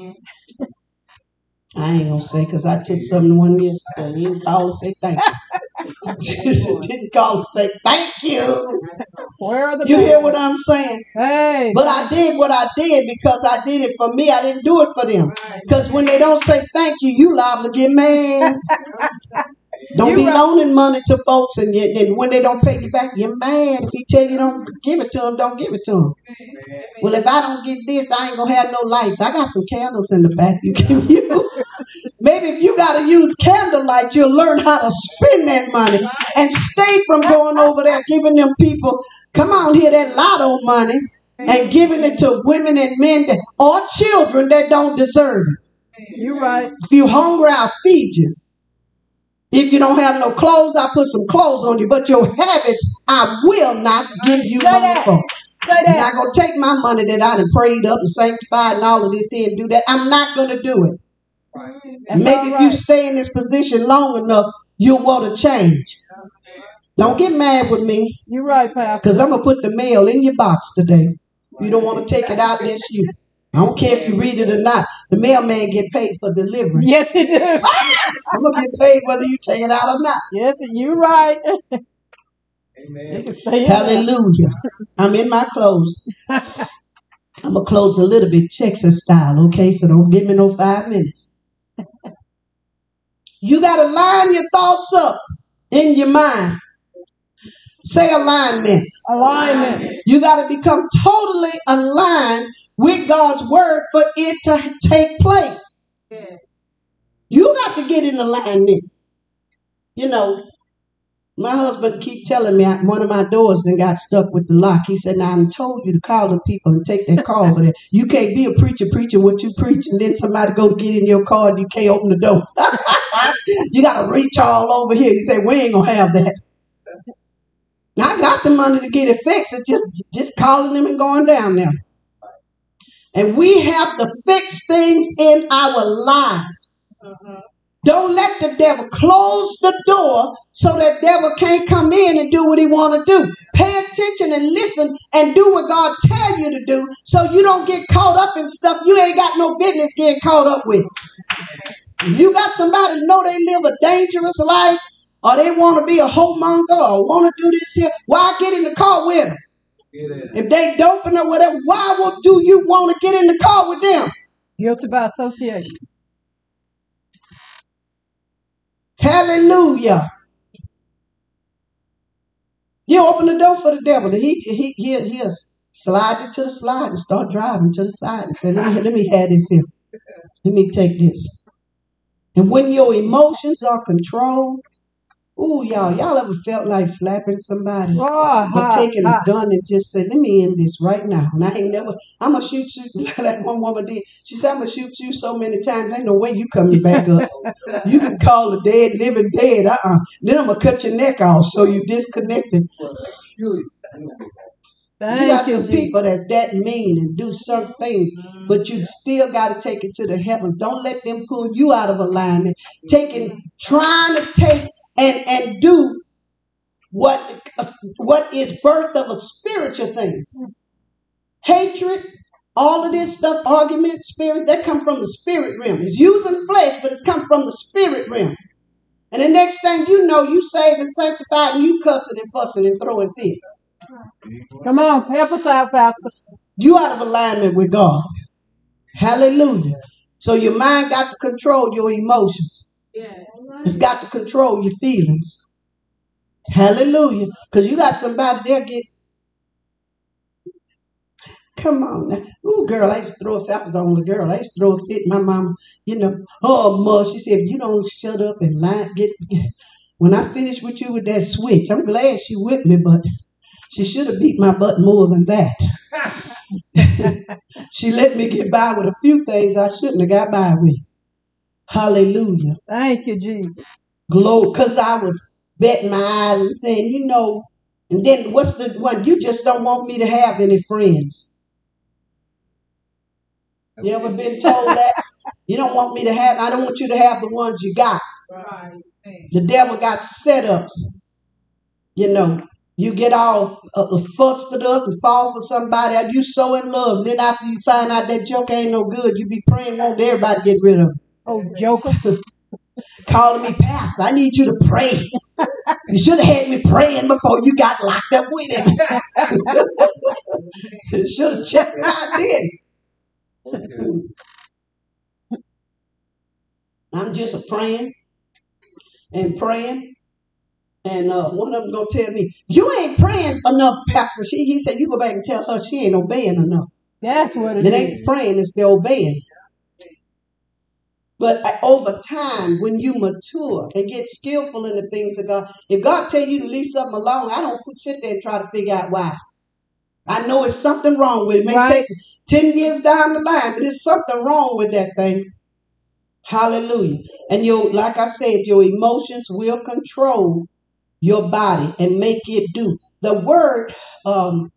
I ain't going to say, because I took something one yesterday. He didn't call to say thank you. Didn't call to say thank you. Where are the You people? hear what I'm saying? Hey. But I did what I did because I did it for me. I didn't do it for them. Because when they don't say thank you, you liable to get mad. Don't You be right. loaning money to folks, and, you, and when they don't pay you back, you're mad. If he tell you don't give it to them, don't give it to them. Well, if I don't get this, I ain't going to have no lights. I got some candles in the back you can use. Maybe if you got to use candlelight, you'll learn how to spend that money and stay from going over there giving them people, come on here, that lotto money, and giving it to women and men that, or children that don't deserve it. You right. If you're hungry, I'll feed you. If you don't have no clothes, I'll put some clothes on you. But your habits, I will not give you Say money that. for. Say I'm that. not going to take my money that I done prayed up and sanctified and all of this here and do that. I'm not going to do it. That's Maybe all if right. you stay in this position long enough, you'll want to change. Don't get mad with me, You're right, Pastor. because I'm going to put the mail in your box today. If you don't want to take it out, that's you. I don't care if you read it or not. The mailman get paid for delivery. Yes, he do. I'm going to get paid whether you take it out or not. Yes, you're right. You Amen. can stay in there. Hallelujah. I'm in my clothes. I'm going to close a little bit Texas style, okay? So don't give me no five minutes. You got to line your thoughts up in your mind. Say alignment. Alignment. You got to become totally aligned with God's word for it to take place. Yes. You got to get in alignment. You know, my husband keep telling me I, one of my doors then got stuck with the lock. He said, now I told you to call the people and take that call for that. You can't be a preacher preaching what you preach and then somebody go get in your car and you can't open the door. You got to reach all over here. He said, we ain't going to have that. Now, I got the money to get it fixed. It's just, just calling them and going down there. And we have to fix things in our lives. Uh-huh. Don't let the devil close the door so that devil can't come in and do what he want to do. Pay attention and listen and do what God tell you to do so you don't get caught up in stuff you ain't got no business getting caught up with. If you got somebody who know they live a dangerous life or they want to be a homemonger or want to do this here, why get in the car with them? If they doping or whatever, why would, do you want to get in the car with them? Guilty by association. Hallelujah. You open the door for the devil, and he he he'll, he'll slide you to the slide and start driving to the side and say, let me let me have this here. Let me take this. And when your emotions are controlled, ooh, y'all, y'all ever felt like slapping somebody Oh, or ha, taking ha. a gun and just say, let me end this right now. And I ain't never, I'm going to shoot you like one woman did. She said, I'm going to shoot you so many times. Ain't no way you coming back up. You can call the dead, living dead. Uh-uh. Then I'm going to cut your neck off so you disconnected. You Thank got you, some Jesus. people that's that mean and do some things, but you still got to take it to the heavens. Don't let them pull you out of alignment. Taking, trying to take and, and do what, what is birth of a spiritual thing. Hatred, all of this stuff, argument, spirit, that come from the spirit realm. It's using flesh, but it's come from the spirit realm. And the next thing you know, you saved and sanctified and you cussing and fussing and throwing fits. Come on, help us out, Pastor. You out of alignment with God. Hallelujah. So your mind got to control your emotions. It's got to control your feelings. Hallelujah. Because you got somebody there get, come on now. Ooh, girl, I used to throw a fit. I was the only girl. I used to throw a fit. My mom, you know, oh, mother, she said, if you don't shut up and lie, get, when I finish with you with that switch, I'm glad she with me, but she should have beat my butt more than that. She let me get by with a few things I shouldn't have got by with. Hallelujah. Thank you, Jesus. Glory. Because I was betting my eyes and saying, you know, and then what's the one? You just don't want me to have any friends. You ever been told that? You don't want me to have, I don't want you to have the ones you got. The devil got setups. You know, you get all uh, fussed up and fall for somebody. You so in love. Then after you find out that joke ain't no good, you be praying, want everybody to get rid of him. Oh, joker. Calling me pastor. I need you to pray. You should have had me praying before you got locked up with him. You should have checked it out then. I'm just a praying and praying. And uh, one of them gonna tell me, you ain't praying enough, Pastor. She, he said, you go back and tell her she ain't obeying enough. That's what it It is. ain't praying, it's the obeying. But uh, over time, when you mature and get skillful in the things of God, if God tell you to leave something alone, I don't sit there and try to figure out why. I know it's something wrong with it. It may Right. take ten years down the line, but there's something wrong with that thing. Hallelujah. And your, like I said, your emotions will control your body and make it do. The word, um,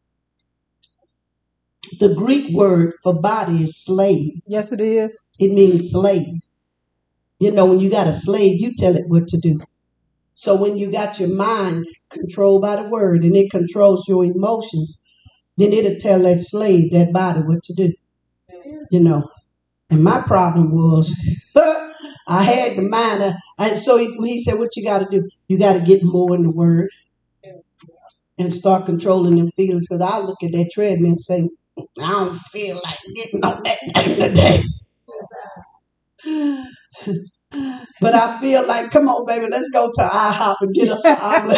the Greek word for body is slave. Yes, it is. It means slave. You know, when you got a slave, you tell it what to do. So when you got your mind controlled by the word and it controls your emotions, then it'll tell that slave, that body, what to do. You know, and my problem was I had the mind. uh, And so he, he said, what you got to do? You got to get more in the word and start controlling them feelings. Because I look at that treadmill and say, I don't feel like getting on that thing today. But I feel like, come on, baby, let's go to IHOP and get us an omelet.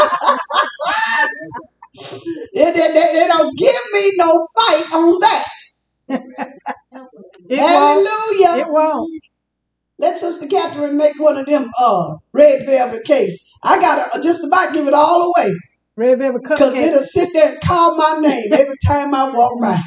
They, they, they, they don't give me no fight on that. It Hallelujah. won't. It won't. Let Sister Catherine make one of them uh, red velvet cakes. I got to just about give it all away. Red velvet Because cupcake. it'll sit there and call my name every time I walk by.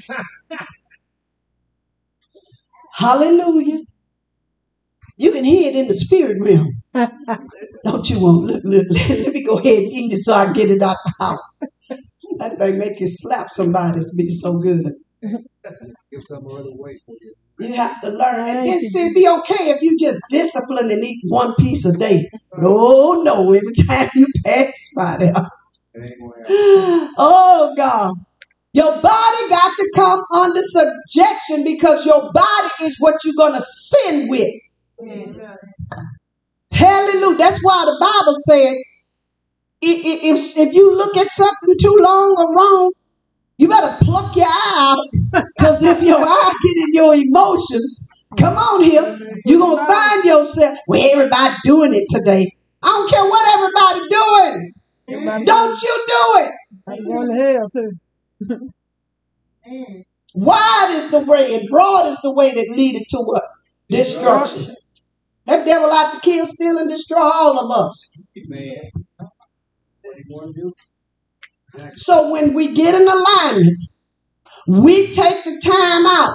Hallelujah. You can hear it in the spirit realm. Don't you want, look, look, let me go ahead and eat it so I get it out the house. That thing make you slap somebody to be so good. Give some other way for you. You have to learn. And Thank then you, see, it'd be okay if you just discipline and eat one piece a day. Oh, no, every time you pass by there. Oh, God. Your body got to come under subjection because your body is what you're going to sin with. Hallelujah. That's why the Bible said, if, if you look at something too long or wrong, you better pluck your eye out. Because if your eye get in your emotions, come on here, you're going to find yourself, well, everybody doing it today. I don't care what everybody doing. Everybody Don't you do it. I'm going to hell too. Wide is the way and broad is the way that leadeth to what? Destruction. That devil out to kill, steal, and destroy all of us. So when we get in alignment, we take the time out.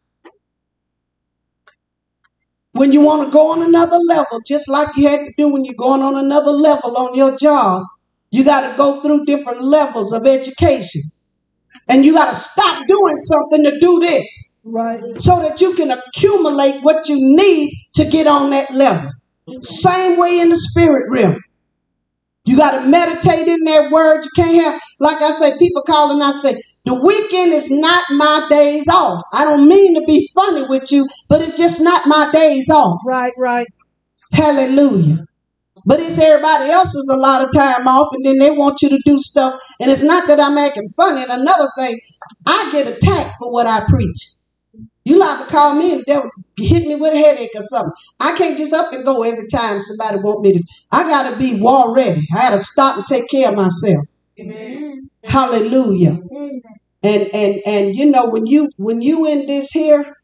When you want to go on another level, just like you had to do when you're going on another level on your job, you got to go through different levels of education. And you got to stop doing something to do this. Right. So that you can accumulate what you need to get on that level. Same way in the spirit realm. You got to meditate in that word. You can't have, like I say, people call and I say, the weekend is not my days off. I don't mean to be funny with you, but it's just not my days off. Right, right. Hallelujah. But it's everybody else's a lot of time off, and then they want you to do stuff. And it's not that I'm acting funny. And another thing, I get attacked for what I preach. You like to call me and they'll hit me with a headache or something. I can't just up and go every time somebody want me to. I got to be war ready. I got to stop and take care of myself. Amen. Hallelujah. Amen. And and and you know when you when you in this here,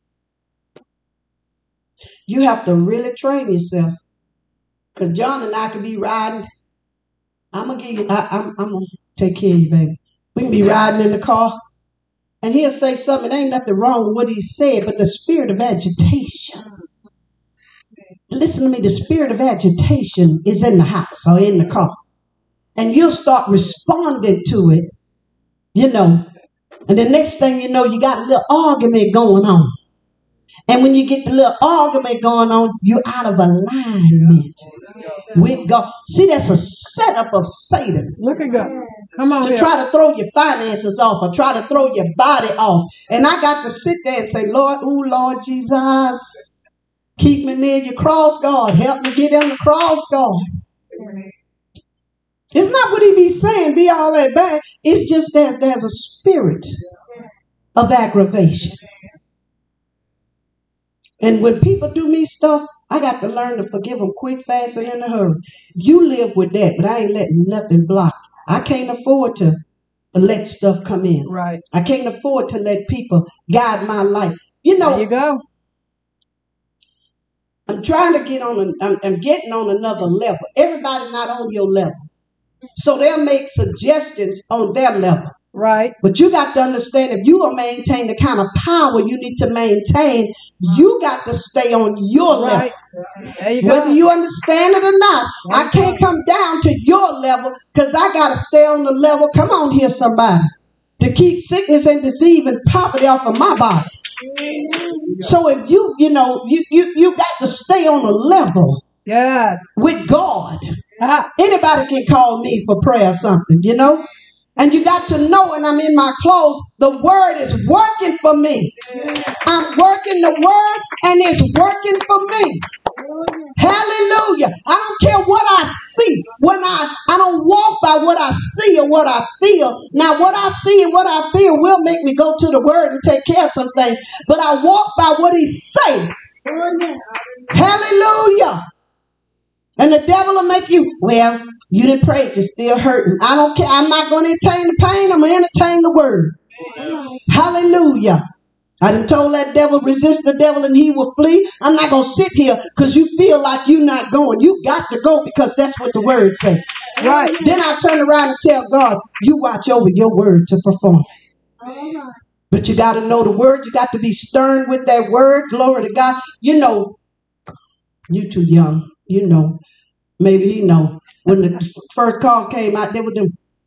you have to really train yourself. Because John and I could be riding. I'm gonna give you. I, I'm I'm gonna take care of you, baby. We can be riding in the car. And he'll say something, there ain't nothing wrong with what he said, but the spirit of agitation. Listen to me, the spirit of agitation is in the house or in the car. And you'll start responding to it, you know. And the next thing you know, you got a little argument going on. And when you get the little argument going on, you're out of alignment with God. See, that's a setup of Satan. Look at God. Come on. To here. try to throw your finances off or try to throw your body off. And I got to sit there and say, Lord, oh, Lord Jesus, keep me near your cross, God. Help me get on the cross, God. It's not what he be saying, be all that bad. It's just that there's a spirit of aggravation. And when people do me stuff, I got to learn to forgive them quick, fast, and in a hurry. You live with that, but I ain't letting nothing block. I can't afford to let stuff come in. Right. I can't afford to let people guide my life. You know, there you go. I'm trying to get on, a, I'm, I'm getting on another level. Everybody not on your level. So they'll make suggestions on their level. Right. But you got to understand, if you will maintain the kind of power you need to maintain, you got to stay on your right. level. There you go. Whether you understand it or not, There I can't go. come down to your level because I got to stay on the level. Come on here, somebody. To keep sickness and disease and poverty off of my body. So if you, you know, you, you, you got to stay on a level. Yes. With God. Ah. Anybody can call me for prayer or something, you know. And you got to know when I'm in my clothes, the word is working for me. I'm working the word and it's working for me. Hallelujah. I don't care what I see. When I, I don't walk by what I see or what I feel. Now, what I see and what I feel will make me go to the word and take care of some things. But I walk by what he say. Hallelujah. And the devil will make you, well, you didn't pray, it's still hurting. I don't care. I'm not going to entertain the pain. I'm going to entertain the word. Hallelujah. I done told that devil, resist the devil and he will flee. I'm not going to sit here because you feel like you're not going. You got to go because that's what the word says. Right. Then I turn around and tell God, you watch over your word to perform. But you got to know the word. You got to be stern with that word. Glory to God. You know, you too young. You know, maybe he know. When the first calls came out, they were them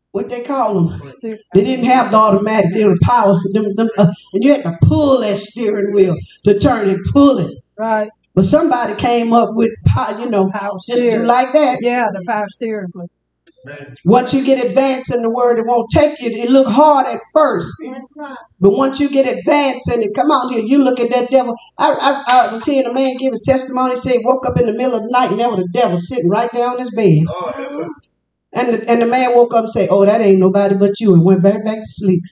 what they call them. Steer. They didn't have the automatic, they were power. Them, them, uh, and you had to pull that steering wheel to turn it, pull it. Right. But somebody came up with, pow- you know, Power just steer. do like that. Yeah, the power steering wheel. Once you get advanced in the word, it won't take you. It look hard at first. That's right. But once you get advanced in it, come on here, you look at that devil. I, I, I was hearing a man give his testimony, say he woke up in the middle of the night and there was the devil sitting right there on his bed. And the, and the man woke up and said, oh, that ain't nobody but you, and went back, back to sleep.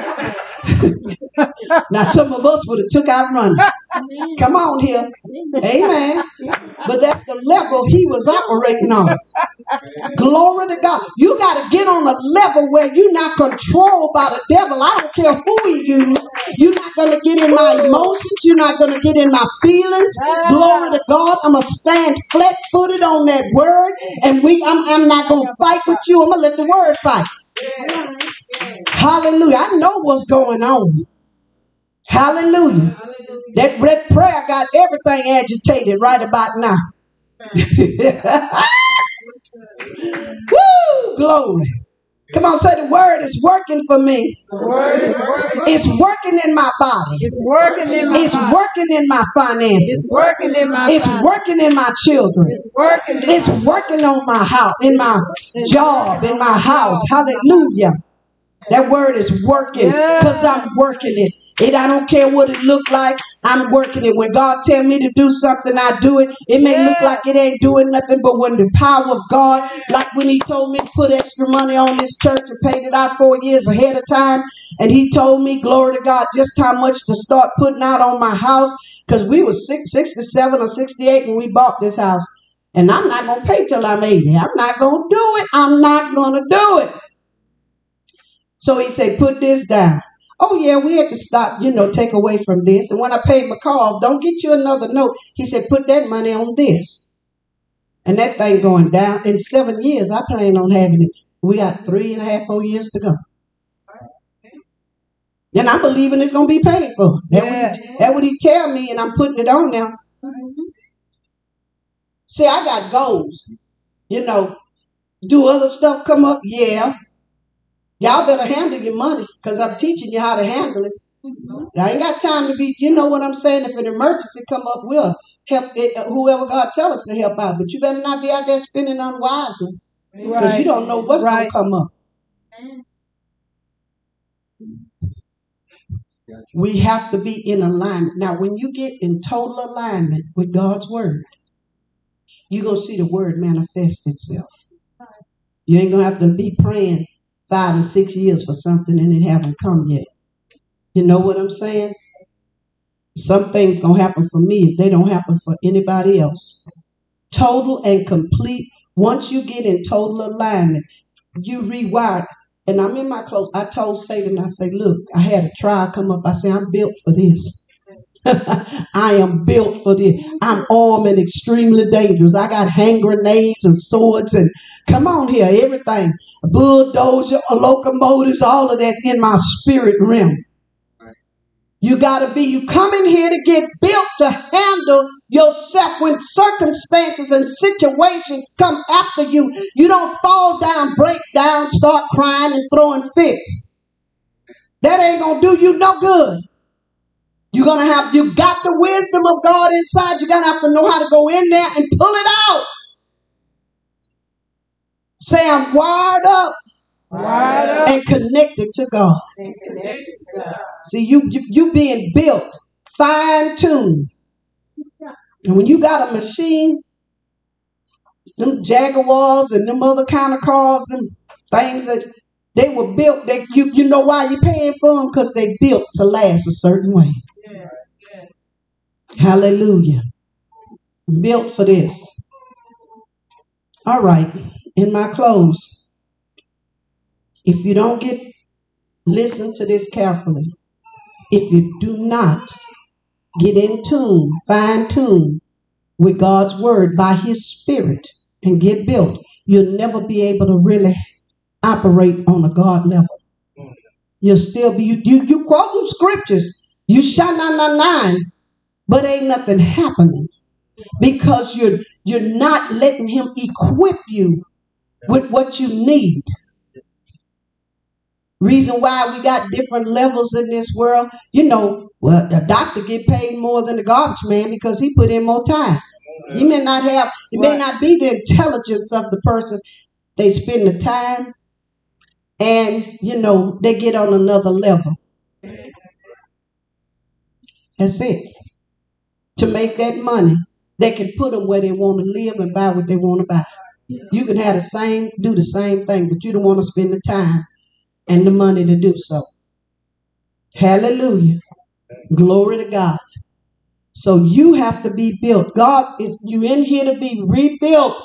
Now, some of us would have took out running. Come on here. Amen. But that's the level he was operating on. Glory to God. You got to get on a level where you're not controlled by the devil. I don't care who he uses. You're not going to get in my emotions. You're not going to get in my feelings. Glory to God. I'm going to stand flat-footed on that word. And we, I'm, I'm not going to fight with you. I'm going to let the word fight. Hallelujah. I know what's going on. Hallelujah. That, that prayer got everything agitated right about now. Woo! Glory. Come on, say the word is working for me. The word is working. It's working in my body. It's working in my It's body. working in my finances. It's working in my It's body. working in my children. It's working in It's my working on my house, in my job, in my house. Hallelujah. That word is working because I'm working it. It, I don't care what it look like. I'm working it. When God tell me to do something, I do it. It may look like it ain't doing nothing, but when the power of God, like when he told me to put extra money on this church and paid it out four years ahead of time, and he told me, glory to God, just how much to start putting out on my house, because we were six, sixty-seven or sixty-eight when we bought this house. And I'm not going to pay till I'm eighty. I'm not going to do it. I'm not going to do it. So he said, put this down. Oh, yeah, we had to stop, you know, take away from this. And when I paid my car off, don't get you another note. He said, put that money on this. And that thing going down. In seven years, I plan on having it. We got three and a half, four years to go. And I'm believing it's going to be paid for. That's Yeah. what he, that's what he tell me, and I'm putting it on now. See, I got goals. You know, do other stuff come up? Yeah. Y'all better handle your money because I'm teaching you how to handle it. I ain't got time to be, you know what I'm saying? If an emergency come up, we'll help it, uh, whoever God tell us to help out. But you better not be out there spending unwisely because Right. you don't know what's Right. going to come up. We have to be in alignment. Now, when you get in total alignment with God's word, you're going to see the word manifest itself. You ain't going to have to be praying five and six years for something and it haven't come yet. You know what I'm saying? Some things going to happen for me if they don't happen for anybody else. Total and complete. Once you get in total alignment, you rewire. And I'm in my clothes. I told Satan, I say, look, I had a trial come up. I say, I'm built for this. I am built for this. I'm armed and extremely dangerous. I got hand grenades and swords and come on here, everything. A bulldozer, locomotives, all of that in my spirit realm. You got to be, you come in here to get built to handle yourself when circumstances and situations come after you. You don't fall down, break down, start crying and throwing fits. That ain't going to do you no good. You're going to have, you got the wisdom of God inside. You're going to have to know how to go in there and pull it out. Say, I'm wired up. Wired up. And connected to God. See, you, you you being built, fine-tuned. And when you got a machine, them Jaguars and them other kind of cars, them things that they were built, they, you, you know why you're paying for them? Because they built to last a certain way. Yes, yes. Hallelujah. Built for this. All right, in my close. If you don't get, listen to this carefully. If you do not get in tune, fine tune with God's word by his spirit and get built, you'll never be able to really operate on a God level. You'll still be, you, you, you quote them scriptures, you shall not nine nine, but ain't nothing happening because you're, you're not letting him equip you with what you need. Reason why we got different levels in this world, you know, well, the doctor get paid more than the garbage man because he put in more time. He may not have, it may not be the intelligence of the person. They spend the time and, you know, they get on another level. That's it. To make that money, they can put them where they want to live and buy what they want to buy. You can have the same, do the same thing, but you don't want to spend the time and the money to do so. Hallelujah. Glory to God. So you have to be built. God is you in here to be rebuilt.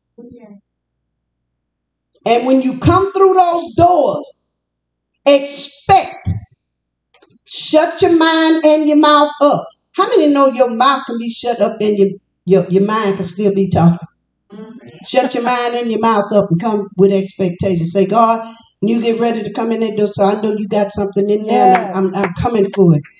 And when you come through those doors, expect. Shut your mind and your mouth up. How many know your mouth can be shut up and your, your, your mind can still be talking? Shut your mind and your mouth up and come with expectation. Say, God, when you get ready to come in that door, so I know you got something in there, Yes. and I'm, I'm, I'm coming for it.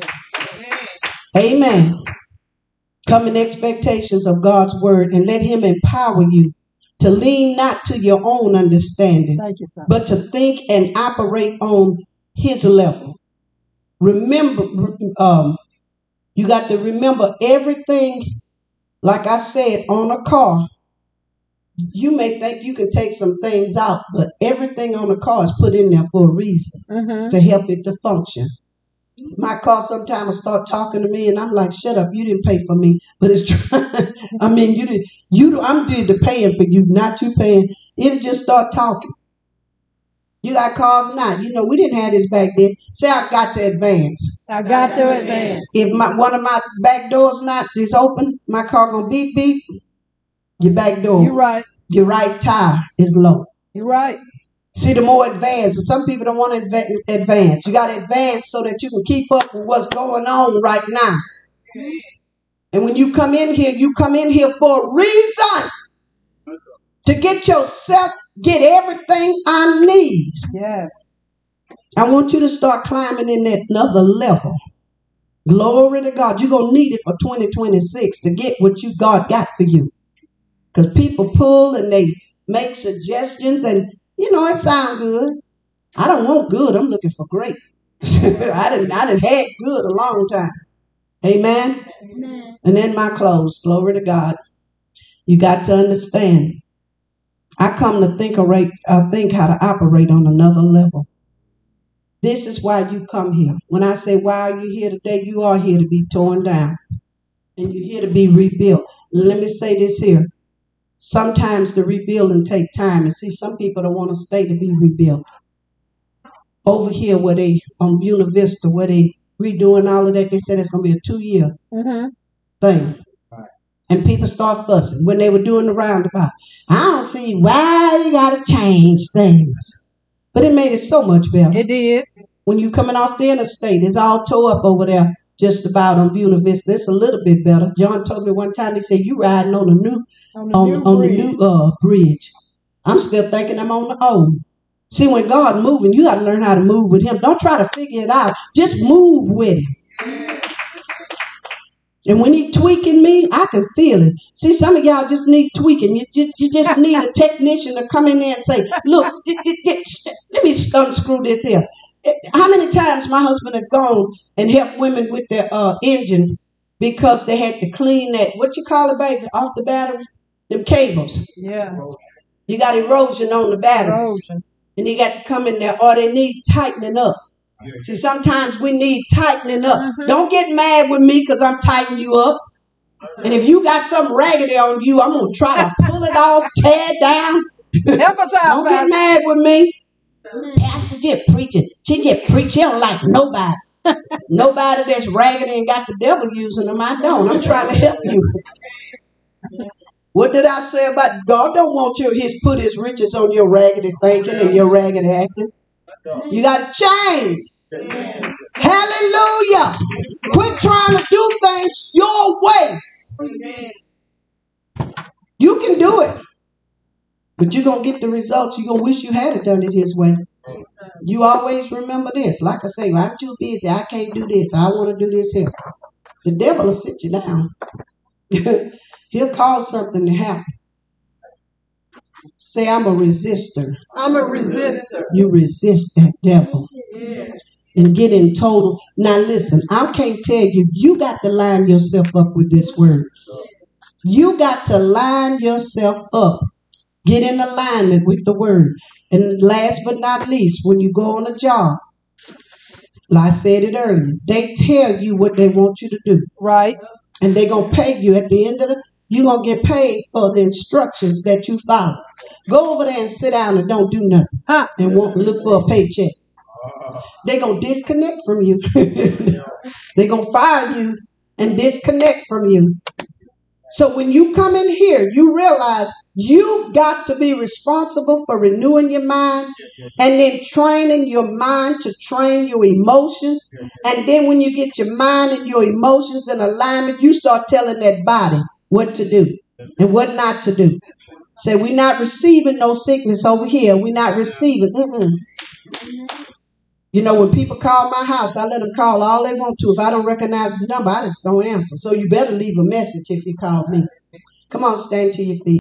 Amen. Come in expectations of God's word and let him empower you to lean not to your own understanding, Thank you, son. but to think and operate on his level. Remember, um, you got to remember everything, like I said, on a car. You may think you can take some things out, but everything on the car is put in there for a reason, Mm-hmm. to help it to function. My car sometimes will start talking to me, and I'm like, "Shut up! You didn't pay for me." But it's trying. I mean, you did. You, I'm did the paying for you, not you paying. It'll just start talking. You got cars now. You know, we didn't have this back then. Say I got to advance. I got to advance. If my one of my back doors not is open, my car gonna beep beep. Your back door. You're right. Your right tire is low. You're right. See, the more advanced, some people don't want to adva- advance. You got to advance so that you can keep up with what's going on right now. And when you come in here, you come in here for a reason. To get yourself, get everything I need. Yes. I want you to start climbing in that another level. Glory to God. You're going to need it for twenty twenty-six to get what you God got for you. Because people pull and they make suggestions and, you know, it sounds good. I don't want good. I'm looking for great. I didn't I didn't had good a long time. Amen? Amen. And then my close. Glory to God. You got to understand. I come to think, right, uh, think how to operate on another level. This is why you come here. When I say, why are you here today? You are here to be torn down. And you're here to be rebuilt. Let me say this here. Sometimes the rebuilding take time. And see, some people don't want to stay to be rebuilt. Over here where they, on Buena Vista, where they redoing all of that, they said it's going to be a two-year Mm-hmm. thing. And people start fussing when they were doing the roundabout. I don't see why you got to change things. But it made it so much better. It did. When you coming off the interstate, it's all tore up over there just about on Buena Vista. It's a little bit better. John told me one time, he said, you riding on the new On the on, new on the bridge. new uh, bridge. I'm still thinking I'm on the old. See, when God moving, you got to learn how to move with him. Don't try to figure it out. Just move with him. And when he tweaking me, I can feel it. See, some of y'all just need tweaking. You, you, you just need a technician to come in there and say, look, d- d- d- let me unscrew this here. How many times my husband had gone and helped women with their uh, engines because they had to clean that, what you call it, baby, off the battery? Them cables. Yeah. You got erosion on the batteries. Erosion. And you got to come in there, or they need tightening up. See, sometimes we need tightening up. Mhm. Don't get mad with me because I'm tightening you up. And if you got something raggedy on you, I'm going to try to pull it off, tear it down. Help us out, Don't get Pastor. mad with me. Pastor just preaching. She just preach. She don't like nobody. Nobody that's raggedy and got the devil using them. I don't. I'm trying to help you. What did I say about God? Don't want you his put his riches on your raggedy thinking and your raggedy acting. You got to change. Hallelujah. Quit trying to do things your way. You can do it. But you're going to get the results. You're going to wish you had done it his way. You always remember this. Like I say, I'm too busy. I can't do this. I want to do this here. The devil will sit you down. He'll cause something to happen. Say, I'm a resistor. I'm a resistor. You resist that devil. Yes. And get in total. Now listen, I can't tell you, you got to line yourself up with this word. You got to line yourself up. Get in alignment with the word. And last but not least, when you go on a job, like I said it earlier, they tell you what they want you to do. Right. And they're going to pay you at the end of the, you're going to get paid for the instructions that you follow. Go over there and sit down and don't do nothing. Huh. And won't look for a paycheck. They're going to disconnect from you. They're going to fire you and disconnect from you. So when you come in here, you realize you've got to be responsible for renewing your mind and then training your mind to train your emotions. And then when you get your mind and your emotions in alignment, you start telling that body what to do and what not to do. Say, we're not receiving no sickness over here. We're not receiving. Mm-mm. You know, when people call my house, I let them call all they want to. If I don't recognize the number, I just don't answer. So you better leave a message if you call me. Come on, stand to your feet.